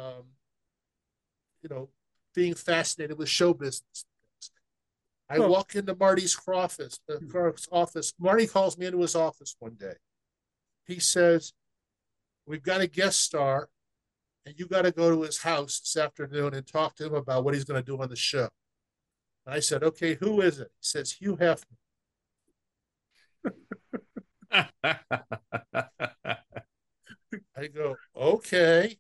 being fascinated with show business. I walk into Marty's office. Marty calls me into his office one day. He says, we've got a guest star, and you got to go to his house this afternoon and talk to him about what he's going to do on the show. And I said, okay, who is it? He says, Hugh Hefner. I go, okay.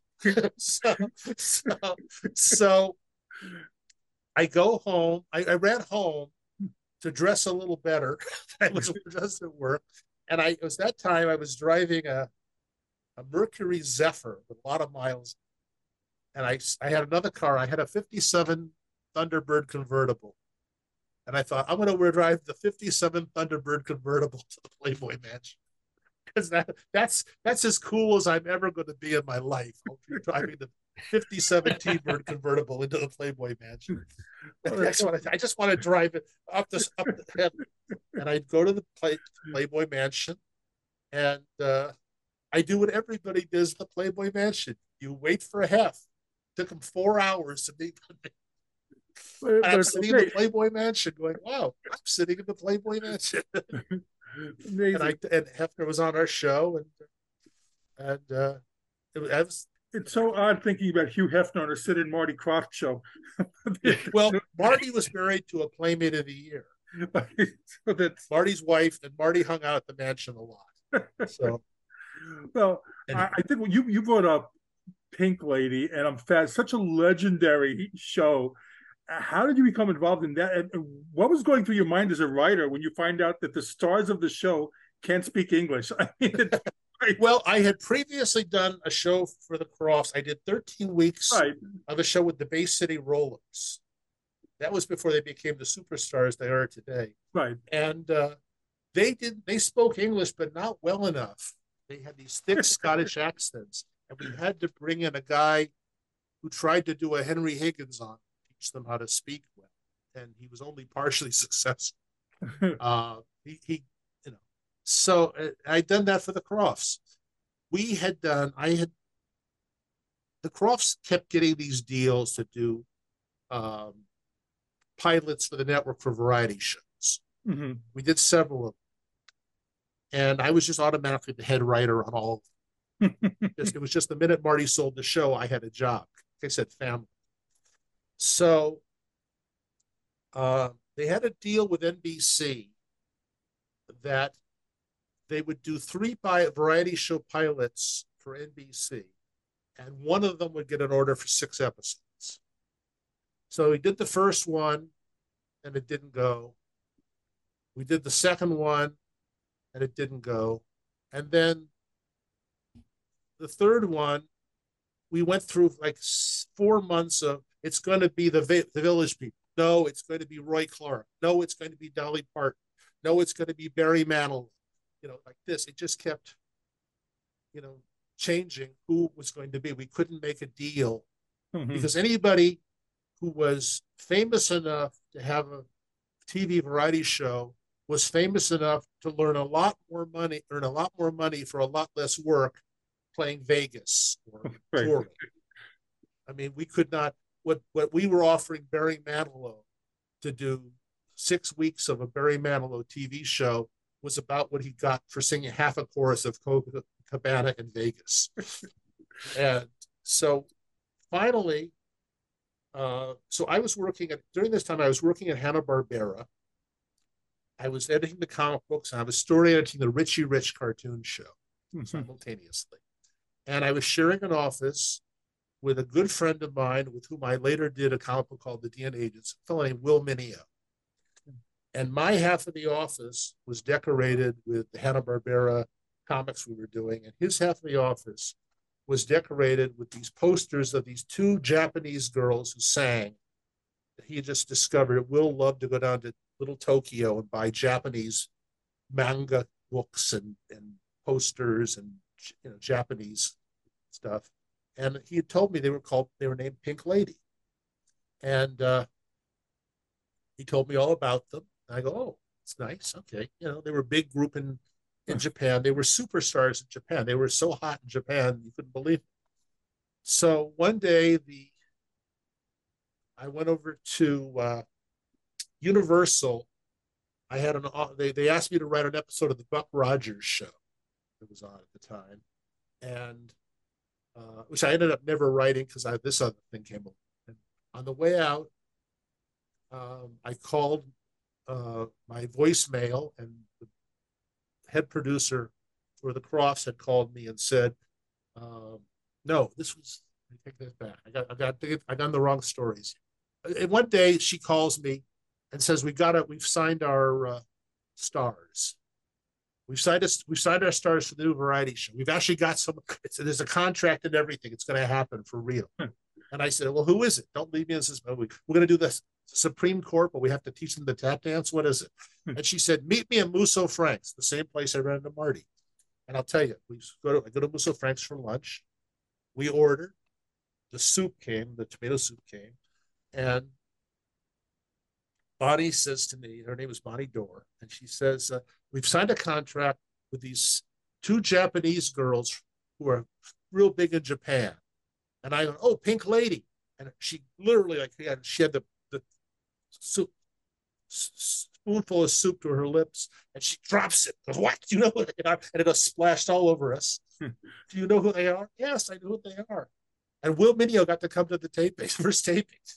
So I go home. I ran home to dress a little better. I was dressed at work. And it was that time I was driving a Mercury Zephyr with a lot of miles. And I had another car. I had a 57 Thunderbird convertible. And I thought, I'm going to drive the 57 Thunderbird convertible to the Playboy Mansion. Because that's as cool as I'm ever going to be in my life. I'll be driving the 57 T-Bird convertible into the Playboy Mansion. I just want to drive it up the head. And I'd go to the Playboy Mansion, and I do what everybody does at the Playboy Mansion. You wait for a hef. It took him 4 hours to meet with me. And I'm sitting in the Playboy Mansion going, wow, I'm sitting in the Playboy Mansion. and Hefner was on our show, and it was It's so odd thinking about Hugh Hefner on a Sid and Marty Krofft show. Well, Marty was married to a Playmate of the Year. So that's Marty's wife, and Marty hung out at the mansion a lot. So, well, I think you brought up Pink Lady, and I'm fast. Such a legendary show. How did you become involved in that? And what was going through your mind as a writer when you find out that the stars of the show can't speak English? I mean, well, I had previously done a show for the Crofts. I did 13 weeks of a show with the Bay City Rollers. That was before they became the superstars they are today. Right. And they spoke English, but not well enough. They had these thick Scottish accents, and we had to bring in a guy who tried to do a Henry Higgins on teach them how to speak well, and he was only partially successful. So I'd done that for the Crofts. The Crofts kept getting these deals to do pilots for the network for variety shows. Mm-hmm. We did several of them. And I was just automatically the head writer on all of them. It was just the minute Marty sold the show, I had a job. Like I said, family. So they had a deal with NBC that they would do 3 variety show pilots for NBC, and one of them would get an order for 6 episodes. So we did the first one, and it didn't go. We did the second one, and it didn't go. And then the third one, we went through like 4 months of, it's going to be the Village People. No, it's going to be Roy Clark. No, it's going to be Dolly Parton. No, it's going to be Barry Manilow. Like this. It just kept, changing who it was going to be. We couldn't make a deal because anybody who was famous enough to have a TV variety show was famous enough to earn a lot more money for a lot less work playing Vegas or touring. I mean, we could not, what we were offering Barry Manilow to do 6 weeks of a Barry Manilow TV show was about what he got for singing half a chorus of Copacabana in Vegas. And so finally, during this time, I was working at Hanna-Barbera. I was editing the comic books, and I was story editing the Richie Rich cartoon show simultaneously. And I was sharing an office with a good friend of mine with whom I later did a comic book called The DNA Agents, a fellow named Will Mineo. And my half of the office was decorated with the Hanna-Barbera comics we were doing, and his half of the office was decorated with these posters of these 2 Japanese girls who sang. He had just discovered Will loved to go down to Little Tokyo and buy Japanese manga books and posters and Japanese stuff. And he had told me they were named Pink Lady. And he told me all about them. I go, oh, it's nice. Okay. They were a big group in Japan. They were superstars in Japan. They were so hot in Japan, you couldn't believe it. So one day I went over to Universal. I had they asked me to write an episode of the Buck Rogers show that was on at the time. And which I ended up never writing because this other thing came along. And on the way out, I called my voicemail, and the head producer for the Crofts had called me and said, no, this was, I take that back. I got the wrong stories. And one day she calls me and says, we've signed our stars. We've signed our stars for the new variety show. We've actually got there's a contract and everything. It's going to happen for real. And I said, well, who is it? Don't leave me in this. We're going to do this Supreme Court, but we have to teach them the tap dance. What is it? And she said, meet me at Musso Frank's, the same place I ran into Marty. And I'll tell you, I go to Musso Frank's for lunch. We ordered. The tomato soup came. And Bonnie says to me, her name is Bonnie Dorr, and she says, we've signed a contract with these 2 Japanese girls who are real big in Japan. And I go, oh, Pink Lady. And she literally, she had the soup, spoonful of soup to her lips, and she drops it. Goes, what? Do you know who they are? And it goes splashed all over us. Do you know who they are? Yes, I know who they are. And Will Mineo got to come to the tapings, first tapings.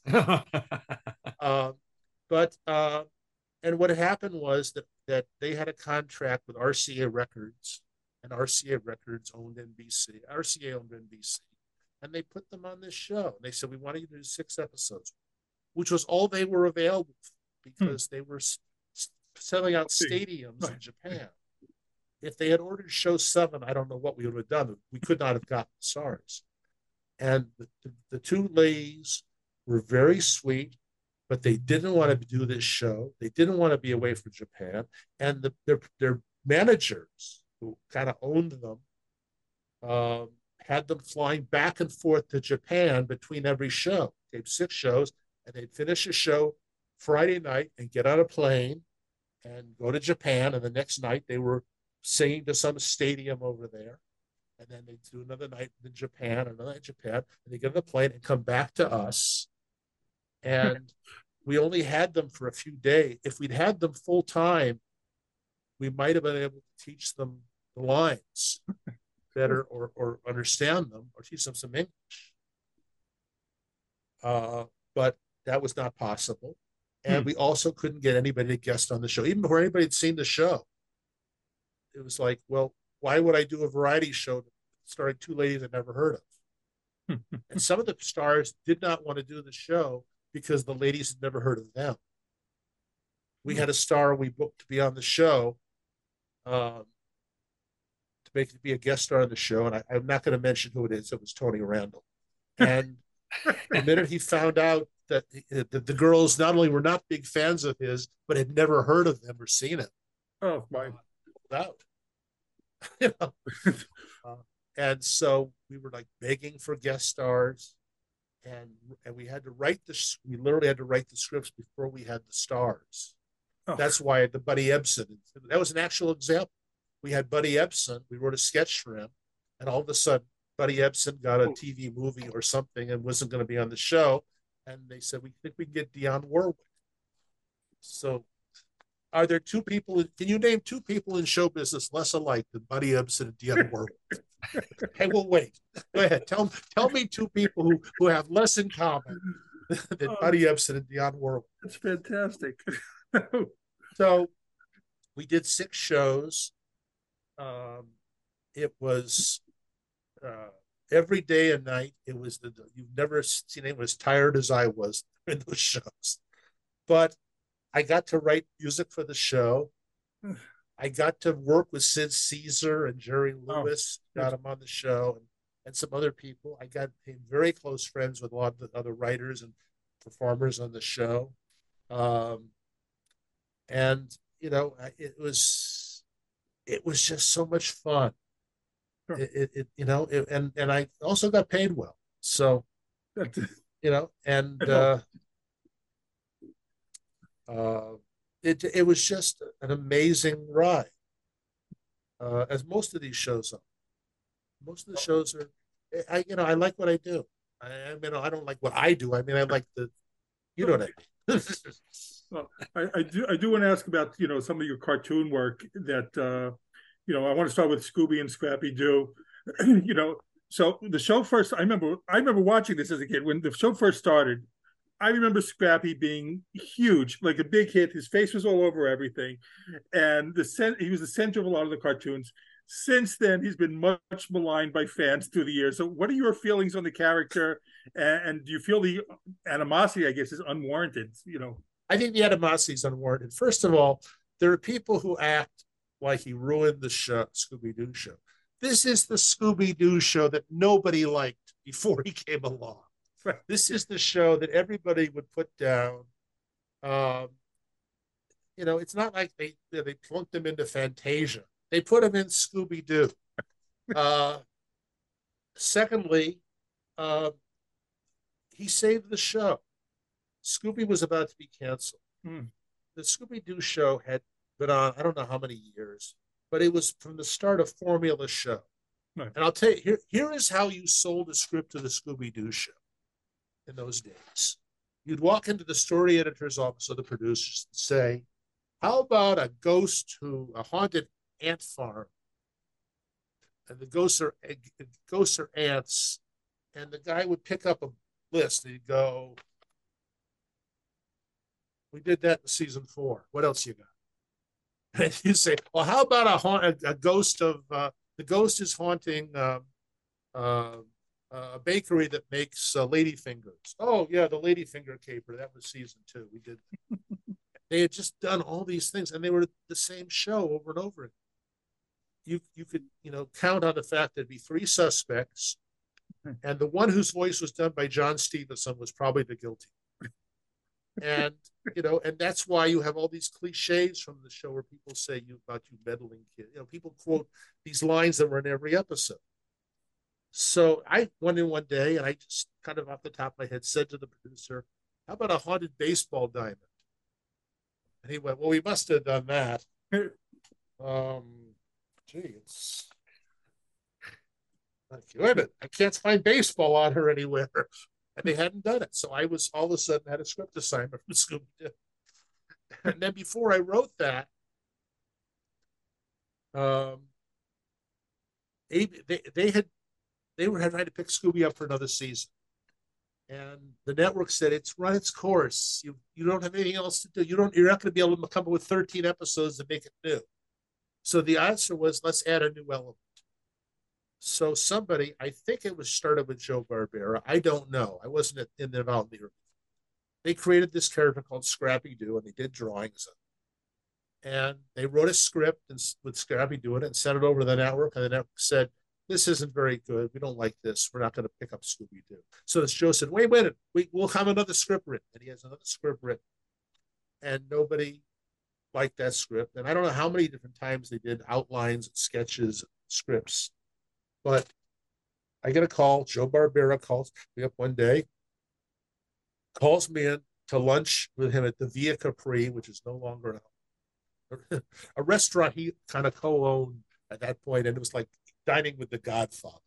And what happened was that they had a contract with RCA Records, and RCA Records owned NBC. RCA owned NBC, and they put them on this show. And they said, we want you to do 6 episodes, which was all they were available because they were selling out stadiums in Japan. If they had ordered show 7, I don't know what we would have done. We could not have gotten the stars. And the 2 ladies were very sweet, but they didn't want to do this show. They didn't want to be away from Japan. And their managers, who kind of owned them, had them flying back and forth to Japan between every show. They gave 6 shows, and they'd finish a show Friday night and get on a plane and go to Japan. And the next night they were singing to some stadium over there. And then they'd do another night in Japan, another night in Japan, and they get on the plane and come back to us. And we only had them for a few days. If we'd had them full time, we might have been able to teach them the lines better, or understand them, or teach them some English. But that was not possible. And we also couldn't get anybody to guest on the show. Even before anybody had seen the show, it was like, well, why would I do a variety show starring 2 ladies I'd never heard of? And some of the stars did not want to do the show because the ladies had never heard of them. We had a star we booked to be on the show, to be a guest star on the show, and I'm not going to mention who it is. It was Tony Randall. And the minute he found out that the girls not only were not big fans of his, but had never heard of them or seen it. Oh, my. Out. You know? And so we were like begging for guest stars, and we had to write we literally had to write the scripts before we had the stars. Oh. That's why the Buddy Ebsen, that was an actual example. We had Buddy Ebsen, we wrote a sketch for him, and all of a sudden Buddy Ebsen got a TV movie or something and wasn't going to be on the show. And they said, we think we can get Dionne Warwick. So are there 2 people, can you name 2 people in show business less alike than Buddy Ebsen and Dionne Warwick? Hey, well, wait. Go ahead. Tell me 2 people who have less in common than Buddy Ebsen and Dionne Warwick. That's fantastic. So we did 6 shows. It was every day and night. It was you've never seen anyone as tired as I was in those shows. But I got to write music for the show. I got to work with Sid Caesar and Jerry Lewis, got him on the show, and some other people. I became very close friends with a lot of the other writers and performers on the show. And, you know, it was just so much fun. Sure. And I also got paid well. So, you know, and it was just an amazing ride, as most of these shows are. Most of the shows are, I like what I do. I mean, I don't like what I do. I mean, I like you know what I mean. Well, I do want to ask about, you know, some of your cartoon work that, you know, I want to start with Scooby and Scrappy Doo. You know, so the show first, I remember watching this as a kid. When the show first started, I remember Scrappy being huge, like a big hit. His face was all over everything. And he was the center of a lot of the cartoons. Since then, he's been much maligned by fans through the years. So what are your feelings on the character? And do you feel the animosity, I guess, is unwarranted? You know, I think the animosity is unwarranted. First of all, there are people who act like he ruined the show, Scooby-Doo show. This is the Scooby-Doo show that nobody liked before he came along. This is the show that everybody would put down. You know, it's not like they plunked him into Fantasia. They put him in Scooby-Doo. Secondly, he saved the show. Scooby was about to be canceled. The Scooby-Doo show had been on, I don't know how many years, but it was from the start of Formula show. Right. And I'll tell you, here is how you sold a script to the Scooby-Doo show in those days. You'd walk into the story editor's office or the producers and say, how about a haunted ant farm? And the ghosts are ants, And the guy would pick up a list. And he'd go, "We did that in season 4. What else you got?" And you say, "Well, how about a ghost of the ghost is haunting a bakery that makes ladyfingers." "Oh yeah, the ladyfinger caper. That was season 2. We did." They had just done all these things, and they were the same show over and over again. You could count on the fact there'd be 3 suspects, and the one whose voice was done by John Stevenson was probably the guilty. And and that's why you have all these cliches from the show where people say about you meddling kid. People quote these lines that were in every episode. So I went in one day and I just kind of off the top of my head said to the producer, "How about a haunted baseball diamond?" And he went, "Well, we must have done that." It's wait a minute, I can't find baseball on her anywhere. And they hadn't done it. So I was all of a sudden had a script assignment from Scooby-Doo. And then before I wrote that, they were trying to pick Scooby up for another season. And the network said, "It's run its course. You don't have anything else to do. You're not going to be able to come up with 13 episodes to make it new." So the answer was, let's add a new element. So somebody, I think it was started with Joe Barbera. I don't know. I wasn't involved in the. They created this character called Scrappy-Doo, and they did drawings of it. And they wrote a script with Scrappy-Doo in it and sent it over to the network. And the network said, "This isn't very good. We don't like this. We're not going to pick up Scooby-Doo." So this Joe said, "Wait a minute. We'll have another script written." And he has another script written. And nobody liked that script. And I don't know how many different times they did outlines, sketches, scripts. But I get a call. Joe Barbera calls me up one day, calls me in to lunch with him at the Via Capri, which is no longer a restaurant he kind of co-owned at that point, and it was like dining with the Godfather.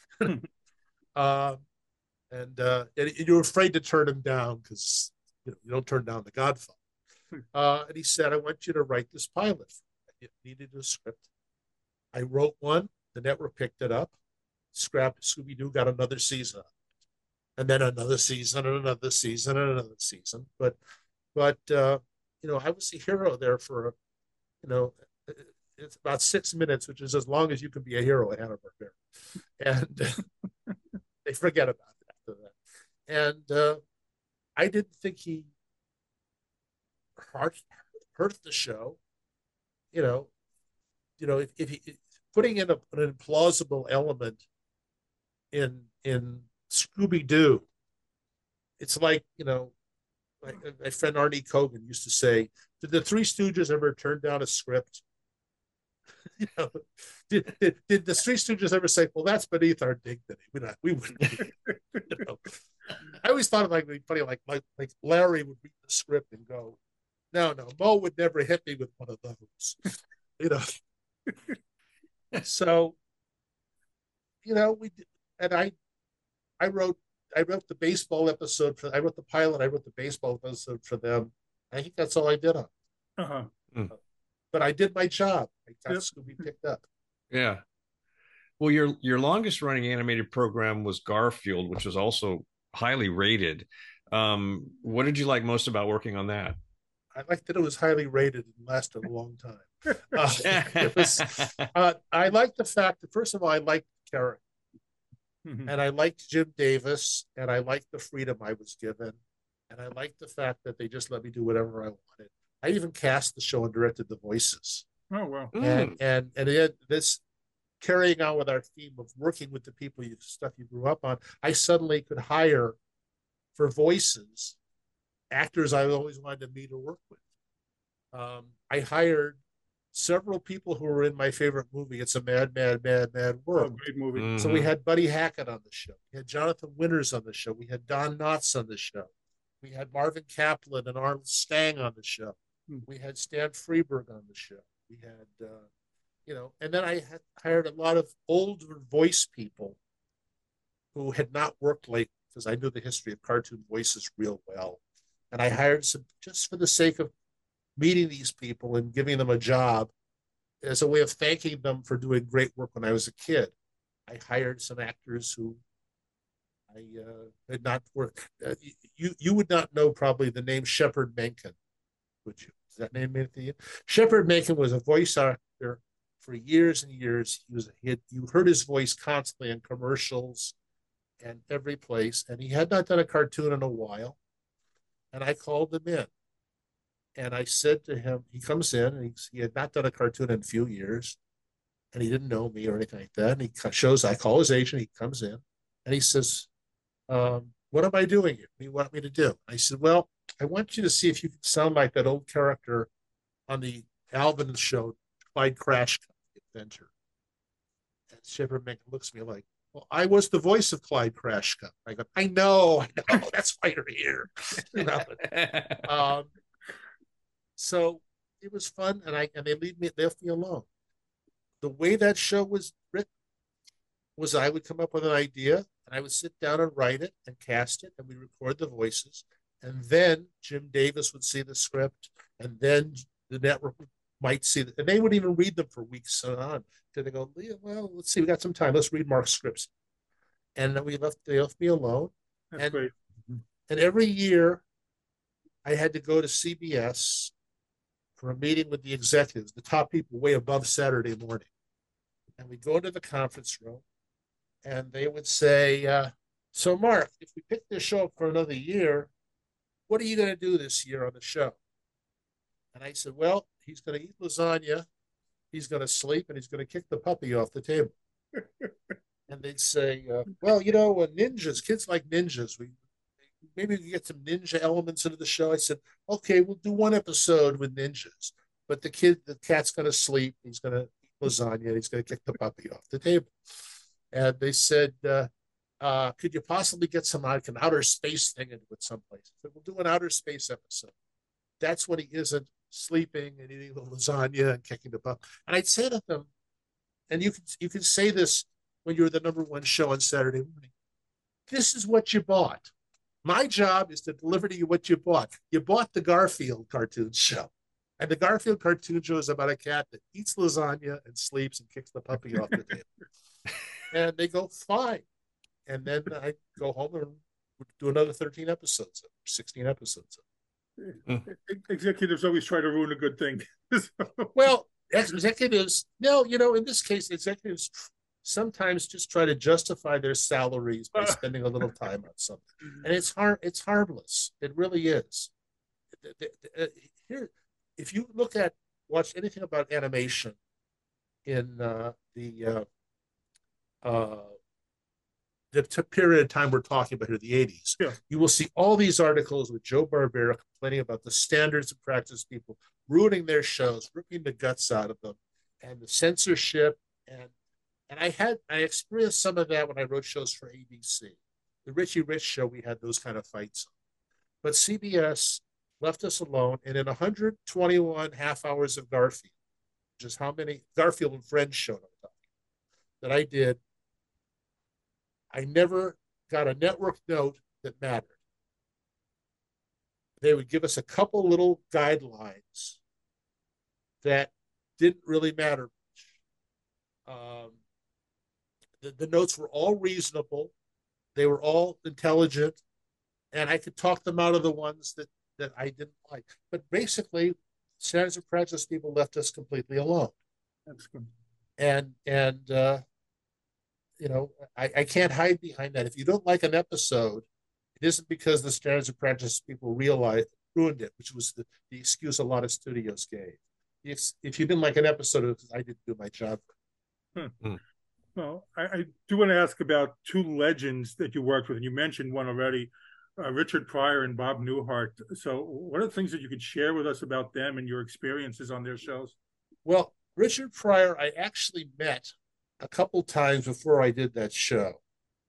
And you were afraid to turn him down because you don't turn down the Godfather. And he said, "I want you to write this pilot." It needed a script. I wrote one. The network picked it up. Scooby-Doo got another season, and then another season, and another season, and another season. But I was a hero there for it's about 6 minutes, which is as long as you can be a hero at Hanna-Barbera. And they forget about it after that. And I didn't think he hurt the show. If he putting in an implausible element in Scooby-Doo, it's like my friend Arnie Kogan used to say, "Did the Three Stooges ever turn down a script?" Did the Three Stooges ever say, "Well, that's beneath our dignity. We wouldn't." I always thought it might be funny, like Larry would read the script and go, "No, Mo would never hit me with one of those." So, we did, and I wrote the baseball episode I wrote the pilot. I wrote the baseball episode for them. I think that's all I did on it. Uh-huh. But I did my job. I got Scooby picked up. Yeah. Well, your longest running animated program was Garfield, which was also highly rated. What did you like most about working on that? I liked that it was highly rated and lasted a long time. I liked the fact that, first of all, I liked the character. Mm-hmm. And I liked Jim Davis, and I liked the freedom I was given. And I liked the fact that they just let me do whatever I wanted. I even cast the show and directed the voices. Oh, wow. And it had this carrying on with our theme of working with the people, stuff you grew up on. I suddenly could hire for voices actors I always wanted to meet or work with. I hired several people who were in my favorite movie, It's a Mad, Mad, Mad, Mad World. Oh, great movie. Mm-hmm. So we had Buddy Hackett on the show. We had Jonathan Winters on the show. We had Don Knotts on the show. We had Marvin Kaplan and Arnold Stang on the show. We had Stan Freberg on the show. We had, and then I had hired a lot of older voice people who had not worked late because I knew the history of cartoon voices real well. And I hired some just for the sake of meeting these people and giving them a job as a way of thanking them for doing great work when I was a kid. I hired some actors who I had not worked. You would not know probably the name Shepard Menken, would you? Does that name mean to you? Shepard Menken was a voice actor for years and years. You heard his voice constantly in commercials and every place, and he had not done a cartoon in a while. And I called him in, and I said to him, he comes in, and he had not done a cartoon in a few years, and he didn't know me or anything like that. And I call his agent, he comes in, and he says, what am I doing here? What do you want me to do? I said, well, I want you to see if you can sound like that old character on the Alvin show, Clyde Crash, the inventor. And Shepard Menken looks at me like, well, I was the voice of Clyde Crashka. I go, I know. That's why you're here. So it was fun, and they left me alone. The way that show was written was I would come up with an idea, and I would sit down and write it and cast it, and we record the voices, and then Jim Davis would see the script, and then the network might see it, and they would even read them for weeks on. Because they go, well, let's see, we got some time. Let's read Mark's scripts. And then they left me alone. That's great. And every year I had to go to CBS for a meeting with the executives, the top people way above Saturday morning. And we go to the conference room, and they would say, so Mark, if we pick this show up for another year, what are you going to do this year on the show? And I said, well, he's going to eat lasagna, he's going to sleep, and he's going to kick the puppy off the table. And they'd say, well, ninjas, kids like ninjas. Maybe we can get some ninja elements into the show. I said, okay, we'll do one episode with ninjas. But the cat's going to sleep, he's going to eat lasagna, he's going to kick the puppy off the table. And they said, could you possibly get some like an outer space thing into it someplace? I said, we'll do an outer space episode. That's when he isn't sleeping and eating the lasagna and kicking the puppy. And I'd say to them, and you can say this when you're the number one show on Saturday morning, this is what you bought. My job is to deliver to you what you bought. You bought the Garfield cartoon show. And the Garfield cartoon show is about a cat that eats lasagna and sleeps and kicks the puppy off the table. And they go, fine. And then I go home and do another 13 episodes, 16 episodes. Executives always try to ruin a good thing. Well, executives, no, in this case, executives sometimes just try to justify their salaries by spending a little time on something. And it's harmless. It really is. Here, if you watch anything about animation in the period of time we're talking about here, the 80s, yeah, you will see all these articles with Joe Barbera complaining about the standards and practice people ruining their shows, ripping the guts out of them, and the censorship. And I experienced some of that when I wrote shows for ABC. The Richie Rich show, we had those kind of fights. But CBS left us alone, and in 121 half hours of Garfield, which is how many Garfield and Friends show that I did, I never got a network note that mattered. They would give us a couple little guidelines that didn't really matter much. The notes were all reasonable. They were all intelligent, and I could talk them out of the ones that I didn't like. But basically, standards and practice people left us completely alone. That's good. And I can't hide behind that. If you don't like an episode, it isn't because the standards and practice people ruined it, which was the excuse a lot of studios gave. If you didn't like an episode, it was because I didn't do my job. Well, I do want to ask about two legends that you worked with, and you mentioned one already, Richard Pryor and Bob Newhart. So what are the things that you could share with us about them and your experiences on their shows? Well, Richard Pryor, I actually met a couple times before I did that show.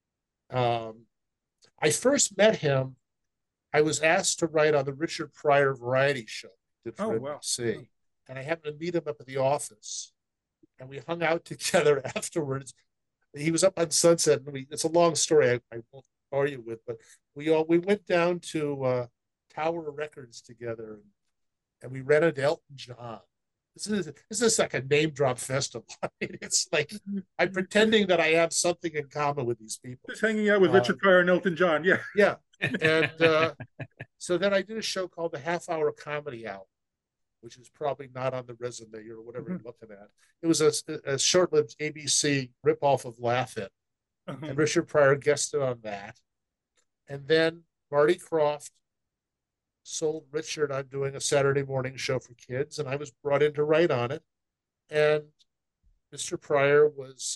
I first met him, I was asked to write on the Richard Pryor variety show for NBC. Wow. And I happened to meet him up at the office. And we hung out together afterwards. He was up on Sunset, and it's a long story I won't bore you with, but we went down to Tower Records together, and we rented Elton John. this is like a name drop festival. I mean, it's like I'm pretending that I have something in common with these people. Just hanging out with Richard Pryor and Elton John. Yeah. Yeah. And so then I did a show called the Half Hour Comedy Hour, which is probably not on the resume or whatever you're looking at. It was a short-lived ABC ripoff of Laugh It. And Richard Pryor guested on that. And then Marty Krofft sold Richard on doing a Saturday morning show for kids, and I was brought in to write on it. And Mr. Pryor was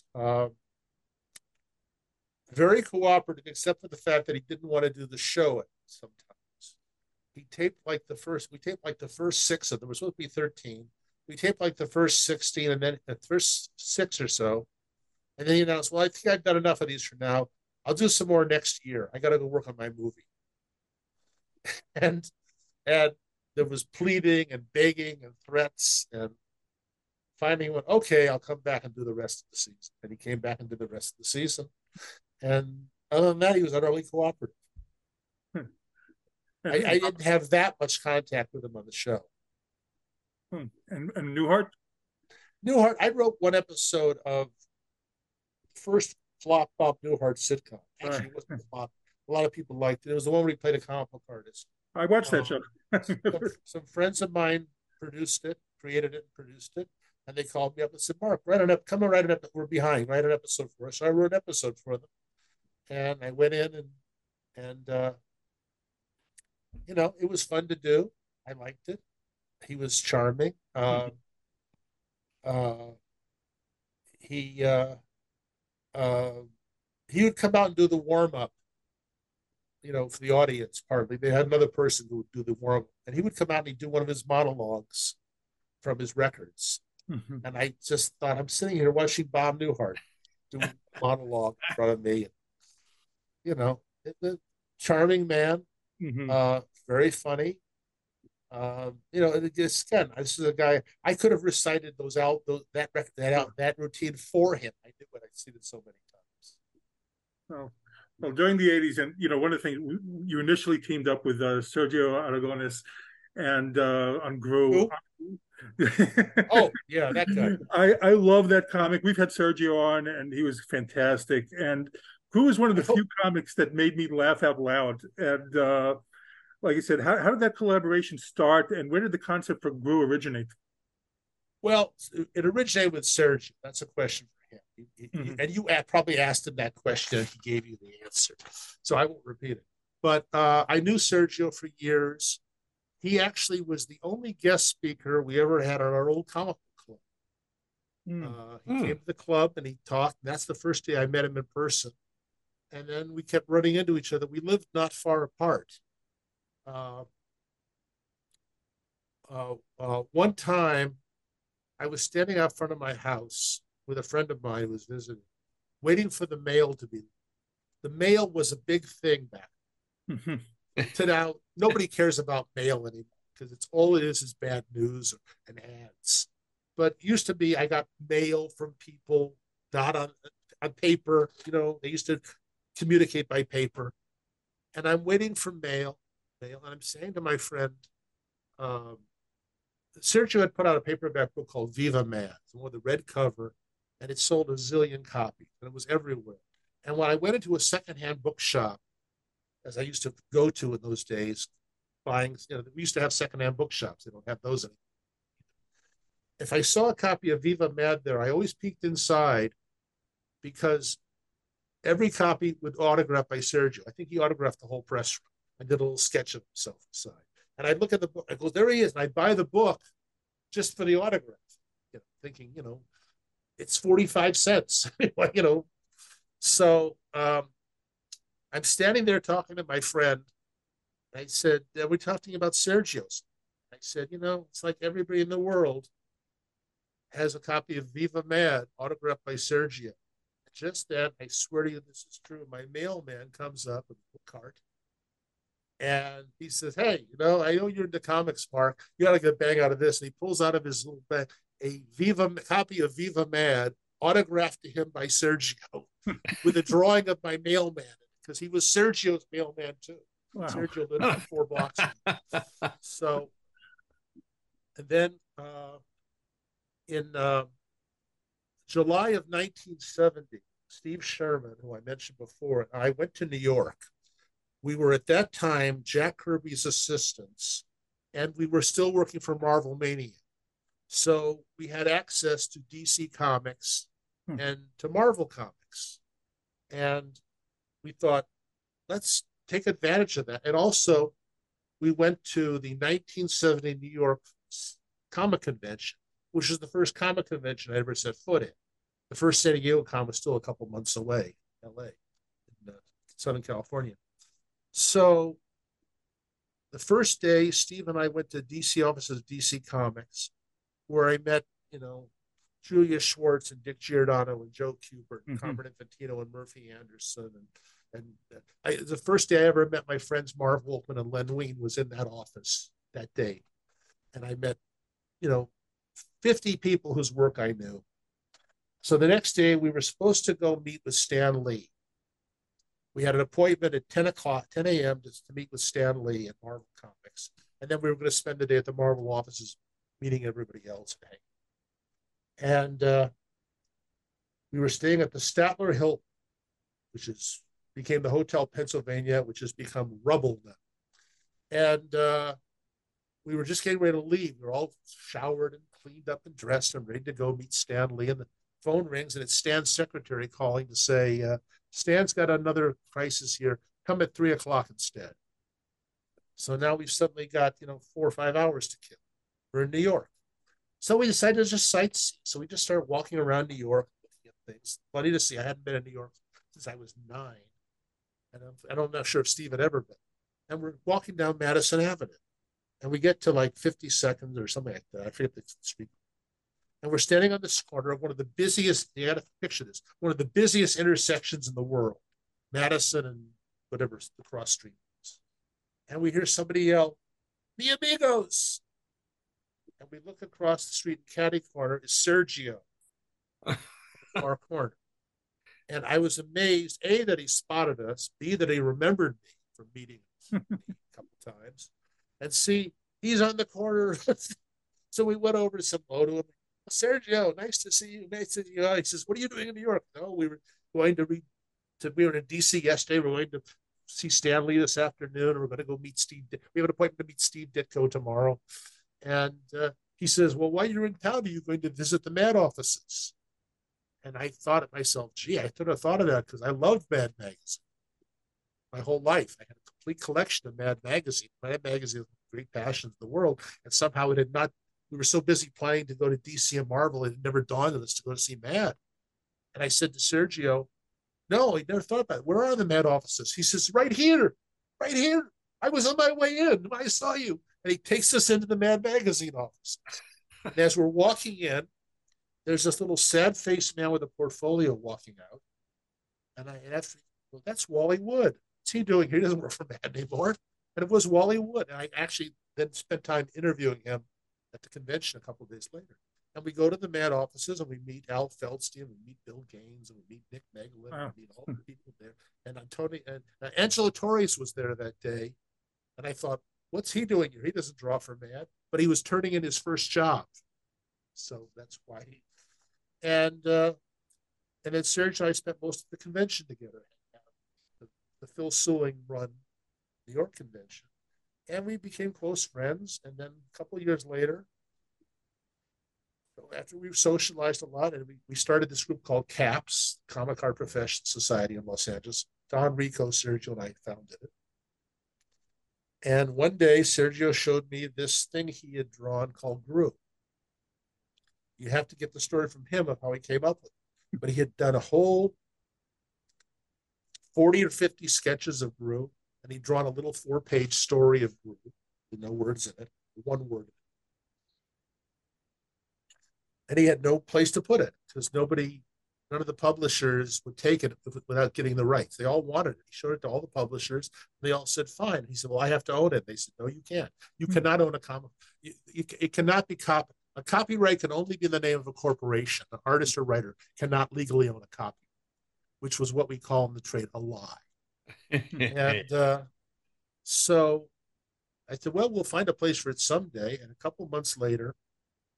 very cooperative, except for the fact that he didn't want to do the show sometimes. We taped like the first 6 of them. There was supposed to be 13. We taped like the first 16, and then the first 6 or so. And then he announced, well, I think I've done enough of these for now. I'll do some more next year. I got to go work on my movie. and there was pleading and begging and threats, and finally went, okay, I'll come back and do the rest of the season. And he came back and did the rest of the season. And other than that, he was utterly cooperative. I didn't have that much contact with him on the show. And Newhart? Newhart, I wrote one episode of first flop Bob Newhart sitcom. Actually, it wasn't a flop. A lot of people liked it. It was the one where he played a comic book artist. I watched that show. Some friends of mine produced it, created it, and produced it. And they called me up and said, Mark, come and write an episode. We're behind. Write an episode for us. So I wrote an episode for them. And I went in and it was fun to do. I liked it. He was charming. He would come out and do the warm-up, for the audience partly. They had another person who would do the warm-up. And he would come out and he'd do one of his monologues from his records. And I just thought, I'm sitting here watching Bob Newhart do a monologue in front of me. The charming man, very funny. This is a guy I could have recited that routine for him. I knew it. I'd seen it so many times. Well, during the 80s, and one of the things you initially teamed up with Sergio Aragones and on Gru. Oh yeah, that guy. I love that comic. We've had Sergio on, and he was fantastic. And Gru is one of the few comics that made me laugh out loud. And like I said, how did that collaboration start, and where did the concept for Gru originate? Well, it originated with Sergio. That's a question for him. And you probably asked him that question, and he gave you the answer. So I won't repeat it. But I knew Sergio for years. He actually was the only guest speaker we ever had at our old comic book club. He came to the club and he talked. And that's the first day I met him in person. And then we kept running into each other. We lived not far apart. One time, I was standing out front of my house with a friend of mine who was visiting, waiting for the mail to be. The mail was a big thing back. To now, nobody cares about mail anymore because all it is bad news and ads. But it used to be, I got mail from people, not on paper. They used to communicate by paper, and I'm waiting for mail. And I'm saying to my friend, Sergio had put out a paperback book called Viva Mad, with a red cover, and it sold a zillion copies, and it was everywhere. And when I went into a secondhand bookshop, as I used to go to in those days, buying, we used to have secondhand bookshops. They don't have those anymore. If I saw a copy of Viva Mad there, I always peeked inside because every copy would autograph by Sergio. I think he autographed the whole press room. I did a little sketch of himself inside. And I'd look at the book. I go, there he is. And I'd buy the book just for the autograph, thinking, it's 45 cents. So I'm standing there talking to my friend. I said, we're talking about Sergio's. I said, it's like everybody in the world has a copy of Viva Mad autographed by Sergio. And just then, I swear to you, this is true. My mailman comes up with a cart. And he says, hey, I know you're into comics, Mark. You got to get a bang out of this. And he pulls out of his little bag a copy of Viva Mad, autographed to him by Sergio, with a drawing of my mailman, because he was Sergio's mailman too. Wow. Sergio lived on 4 blocks. So, and then in July of 1970, Steve Sherman, who I mentioned before, and I went to New York. We were at that time Jack Kirby's assistants, and we were still working for Marvel Mania. So we had access to DC Comics and to Marvel Comics. And we thought, let's take advantage of that. And also, we went to the 1970 New York Comic Convention, which was the first comic convention I ever set foot in. The first San Diego Con was still a couple months away, LA, in Southern California. So the first day, Steve and I went to DC offices of DC Comics, where I met, Julia Schwartz and Dick Giordano and Joe Kubert and Carmen Infantino and Murphy Anderson. The first day I ever met my friends Marv Wolfman and Len Wein was in that office that day. And I met, 50 people whose work I knew. So the next day we were supposed to go meet with Stan Lee. We had an appointment at 10 a.m. to meet with Stan Lee at Marvel Comics. And then we were going to spend the day at the Marvel offices meeting everybody else. And we were staying at the Statler Hilton, which became the Hotel Pennsylvania, which has become rubble now. And we were just getting ready to leave. We were all showered and cleaned up and dressed and ready to go meet Stan Lee. And the phone rings, and it's Stan's secretary calling to say, Stan's got another crisis here. Come at 3 o'clock instead. So now we've suddenly got, 4 or 5 hours to kill. We're in New York. So we decided to just sightsee. So we just started walking around New York, looking at things. Funny to see. I hadn't been in New York since I was 9. And I'm not sure if Steve had ever been. And we're walking down Madison Avenue. And we get to like 52nd or something like that. I forget the street. And we're standing on this corner of one of the busiest, you got to picture this, one of the busiest intersections in the world, Madison and whatever the cross street is. And we hear somebody yell, "Mi amigos!" And we look across the street in catty corner is Sergio, our corner. And I was amazed, A, that he spotted us, B, that he remembered me from meeting us a couple times, and C, he's on the corner. So we went over to say hello to him. Sergio, nice to see you. Nice to see you. He says, "What are you doing in New York?" No, we were going we were in DC yesterday. We're going to see Stan Lee this afternoon, and we're going to go meet Steve. We have an appointment to meet Steve Ditko tomorrow. And he says, "Well, while you're in town, are you going to visit the Mad offices?" And I thought to myself, gee, I could have thought of that because I loved Mad Magazine my whole life. I had a complete collection of Mad Magazine. Mad Magazine was a great passion of the world. And somehow it had not, we were so busy planning to go to DC and Marvel, it had never dawned on us to go to see Mad. And I said to Sergio, no, he never thought about it. Where are the Mad offices? He says, right here. I was on my way in. I saw you. And he takes us into the Mad Magazine office. And as we're walking in, there's this little sad-faced man with a portfolio walking out. And I asked, well, that's Wally Wood. What's he doing here? He doesn't work for Mad anymore. And it was Wally Wood. And I actually then spent time interviewing him at the convention a couple of days later. And we go to the Mad offices and we meet Al Feldstein, we meet Bill Gaines, and we meet Nick Megalin, and we meet all the people there. And Angelo Torres was there that day. And I thought, what's he doing here? He doesn't draw for Mad, but he was turning in his first job. So that's why he. And then Serge and I spent most of the convention together, the Phil Sewing run New York convention. And we became close friends. And then a couple of years later, after we socialized a lot, and we started this group called CAPS, Comic Art Professional Society in Los Angeles. Don Rico, Sergio, and I founded it. And one day, Sergio showed me this thing he had drawn called Gru. You have to get the story from him of how he came up with it. But he had done a whole 40 or 50 sketches of Gru, and he'd drawn a little 4-page story of Gru with no words in it, one word in it. And he had no place to put it because none of the publishers would take it without getting the rights. They all wanted it. He showed it to all the publishers. They all said, fine. He said, well, I have to own it. They said, no, you can't. You cannot own a comic. It cannot be copied. A copyright can only be in the name of a corporation. An artist or writer cannot legally own a copy, which was what we call in the trade a lie. And so I said, well, we'll find a place for it someday. And a couple months later,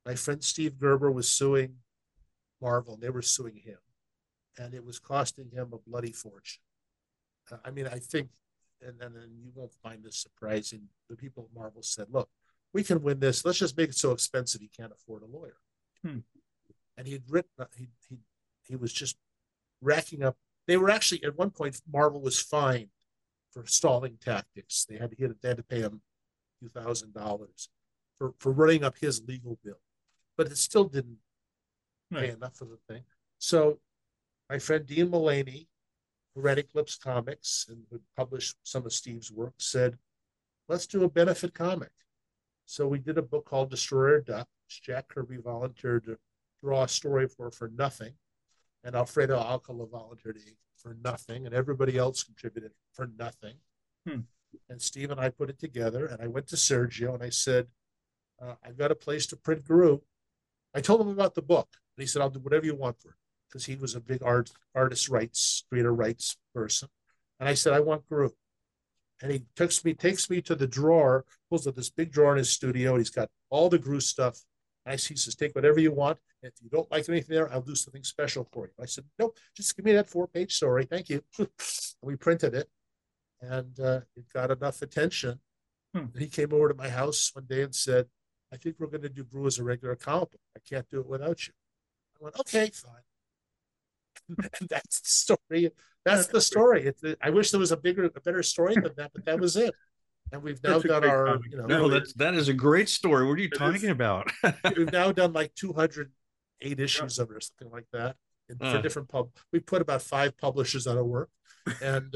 my friend Steve Gerber was suing Marvel, and they were suing him, and it was costing him a bloody fortune. I mean, I think, and you won't find this surprising, the people at Marvel said, look, we can win this. Let's just make it so expensive he can't afford a lawyer. And he was just racking up. They were actually, at one point, Marvel was fined for stalling tactics. They had to pay him a few $1,000s for running up his legal bill. But it still didn't pay enough for the thing. So my friend Dean Mullaney, who ran Eclipse Comics and would publish some of Steve's work, said, let's do a benefit comic. So we did a book called Destroyer Duck, which Jack Kirby volunteered to draw a story for nothing. And Alfredo Alcala volunteered for nothing. And everybody else contributed for nothing. And Steve and I put it together. And I went to Sergio and I said, I've got a place to print Gru. I told him about the book. And he said, I'll do whatever you want for it. Because he was a big artist rights, creator rights person. And I said, I want Gru. And he takes me to the drawer, pulls up this big drawer in his studio, and he's got all the Gru stuff. And he says, take whatever you want. And if you don't like anything there, I'll do something special for you. I said, nope, just give me that 4-page story. Thank you. We printed it, and it got enough attention. And he came over to my house one day and said, I think we're going to do Gru as a regular comic book. I can't do it without you. I went, okay, fine. And that's the story. That's the story. I wish there was a better story than that, but that was it. And we've now done our, No, that is a great story. What are you talking about? We've now done like 208 issues of it or something like that. For different we put about 5 publishers on our work, and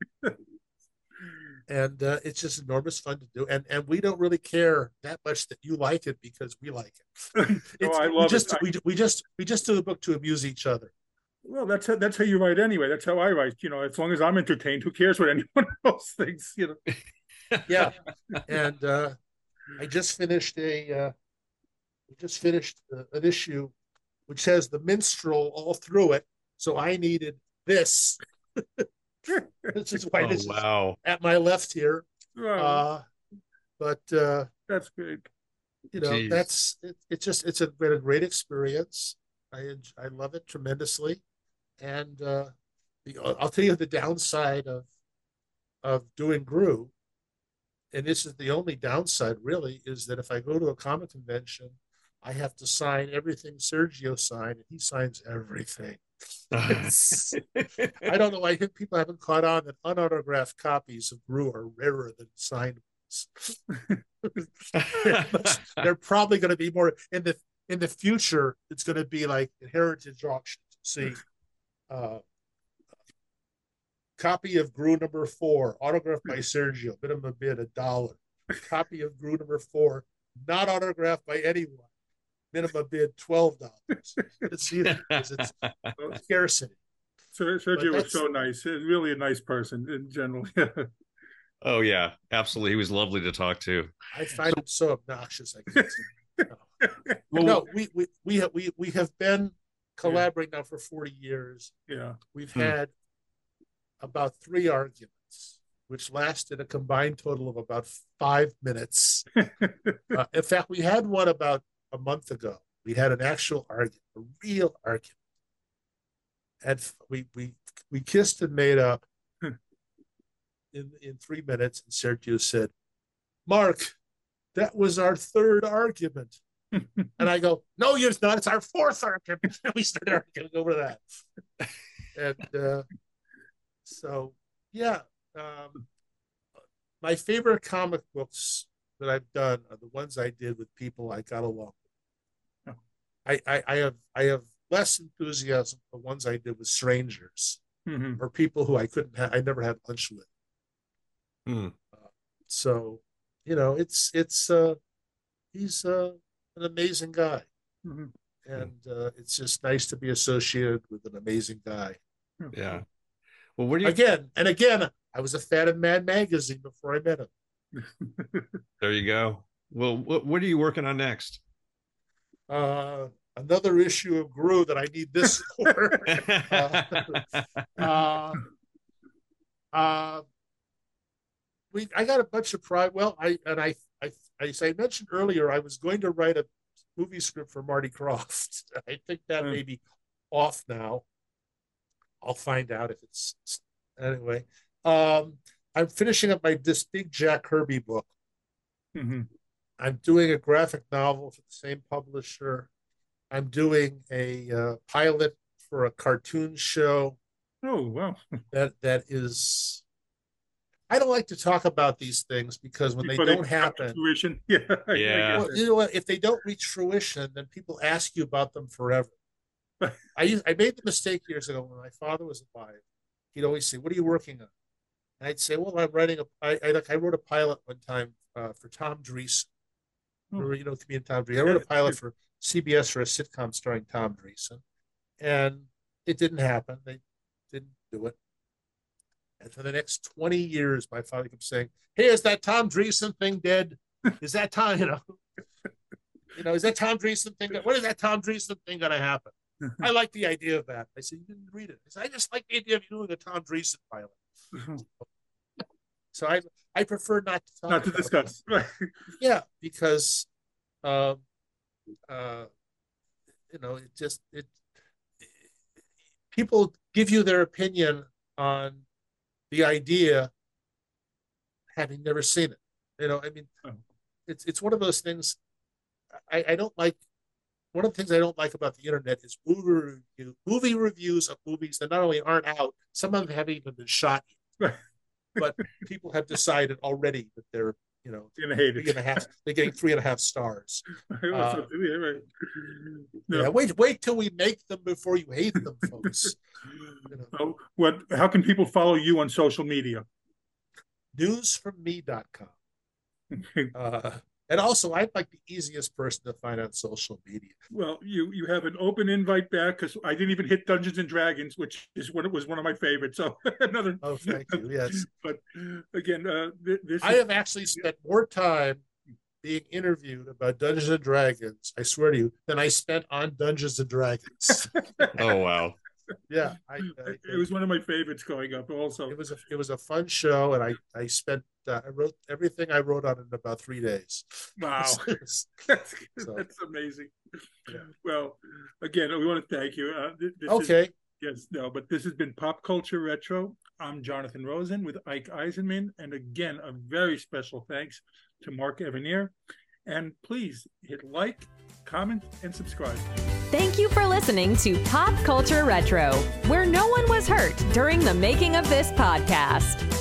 it's just enormous fun to do. And we don't really care that much that you like it because we like it. I love it. We just do the book to amuse each other. Well, that's how you write anyway. That's how I write. As long as I'm entertained, who cares what anyone else thinks? Yeah, and I just finished an issue which has the minstrel all through it. So I needed this. This is why this is at my left here. Wow. But that's great. It's been a great experience. I love it tremendously. And I'll tell you the downside of doing Gru, and this is the only downside really, is that if I go to a comic convention, I have to sign everything Sergio signed, and he signs everything. I don't know why people haven't caught on that unautographed copies of Gru are rarer than signed ones. They're probably going to be more in the future. It's going to be like heritage auctions. See, copy of Gru number 4, autographed by Sergio, minimum bid $1. Copy of Gru number 4, not autographed by anyone, minimum bid $12. It's scarcity. Sergio was so nice. He's really a nice person in general. Oh yeah, absolutely. He was lovely to talk to. I find him so obnoxious. I can't. No, we have been collaborating now for 40 years. Yeah, we've had about 3 arguments, which lasted a combined total of about 5 minutes. In fact, we had one about a month ago. We had an actual argument, a real argument, and we kissed and made up in 3 minutes. And Sergio said, "Mark, that was our 3rd argument." And I go, "No, it's not. It's our 4th argument." And we started arguing over that. And so, yeah, my favorite comic books that I've done are the ones I did with people I got along with. I have less enthusiasm for the ones I did with strangers or people who I never had lunch with. So, he's an amazing guy. And it's just nice to be associated with an amazing guy. Yeah. Well, what do you again? I was a fan of Mad Magazine before I met him. There you go. Well, what are you working on next? Another issue of Gru that I need this for. I got a bunch of pride. Well, as I mentioned earlier, I was going to write movie script for Marty Krofft. I think that may be off now. I'll find out if it's anyway. I'm finishing up this big Jack Kirby book. Mm-hmm. I'm doing a graphic novel for the same publisher. I'm doing a pilot for a cartoon show. Oh, wow. That is, I don't like to talk about these things because when they don't happen, fruition. Yeah. Well, you know what? If they don't reach fruition, then people ask you about them forever. I made the mistake years ago when my father was alive. He'd always say, "What are you working on?" And I'd say, "Well, I'm writing I wrote a pilot one time for Tom Dreesen. Remember, comedian Tom Dreesen. I wrote a pilot for CBS for a sitcom starring Tom Dreesen, and it didn't happen. They didn't do it. And for the next 20 years, my father kept saying, "Hey, is that Tom Dreesen thing dead? Is that Tom? Is that Tom Dreesen thing? When is that Tom Dreesen thing going to happen?" I like the idea of that. I said, "You didn't read it." I said, "I just like the idea of you doing a Tom Dreesen pilot." So I prefer not to talk. Not to discuss. Right. Yeah, because people give you their opinion on the idea, having never seen it. It's one of those things I don't like. One of the things I don't like about the internet is movie reviews of movies that not only aren't out, some of them haven't even been shot yet. But people have decided already that they're gonna hate it. They're getting 3.5 stars. No. Yeah, wait till we make them before you hate them, folks. How can people follow you on social media? Newsfromme.com. And also, I'm like the easiest person to find on social media. Well, you have an open invite back because I didn't even hit Dungeons and Dragons, which is was one of my favorites. So another. Oh, thank you. Yes. But again, I have actually spent more time being interviewed about Dungeons and Dragons, I swear to you, than I spent on Dungeons and Dragons. Oh, wow. Yeah, it was one of my favorites growing up. Also, it was a fun show, and I spent I wrote everything I wrote on it in about 3 days. Wow, that's amazing. Yeah. Well, again, we want to thank you. But this has been Pop Culture Retro. I'm Jonathan Rosen with Ike Eisenman, and again, a very special thanks to Mark Evanier. And please hit like, comment, and subscribe. Thank you for listening to Pop Culture Retro, where no one was hurt during the making of this podcast.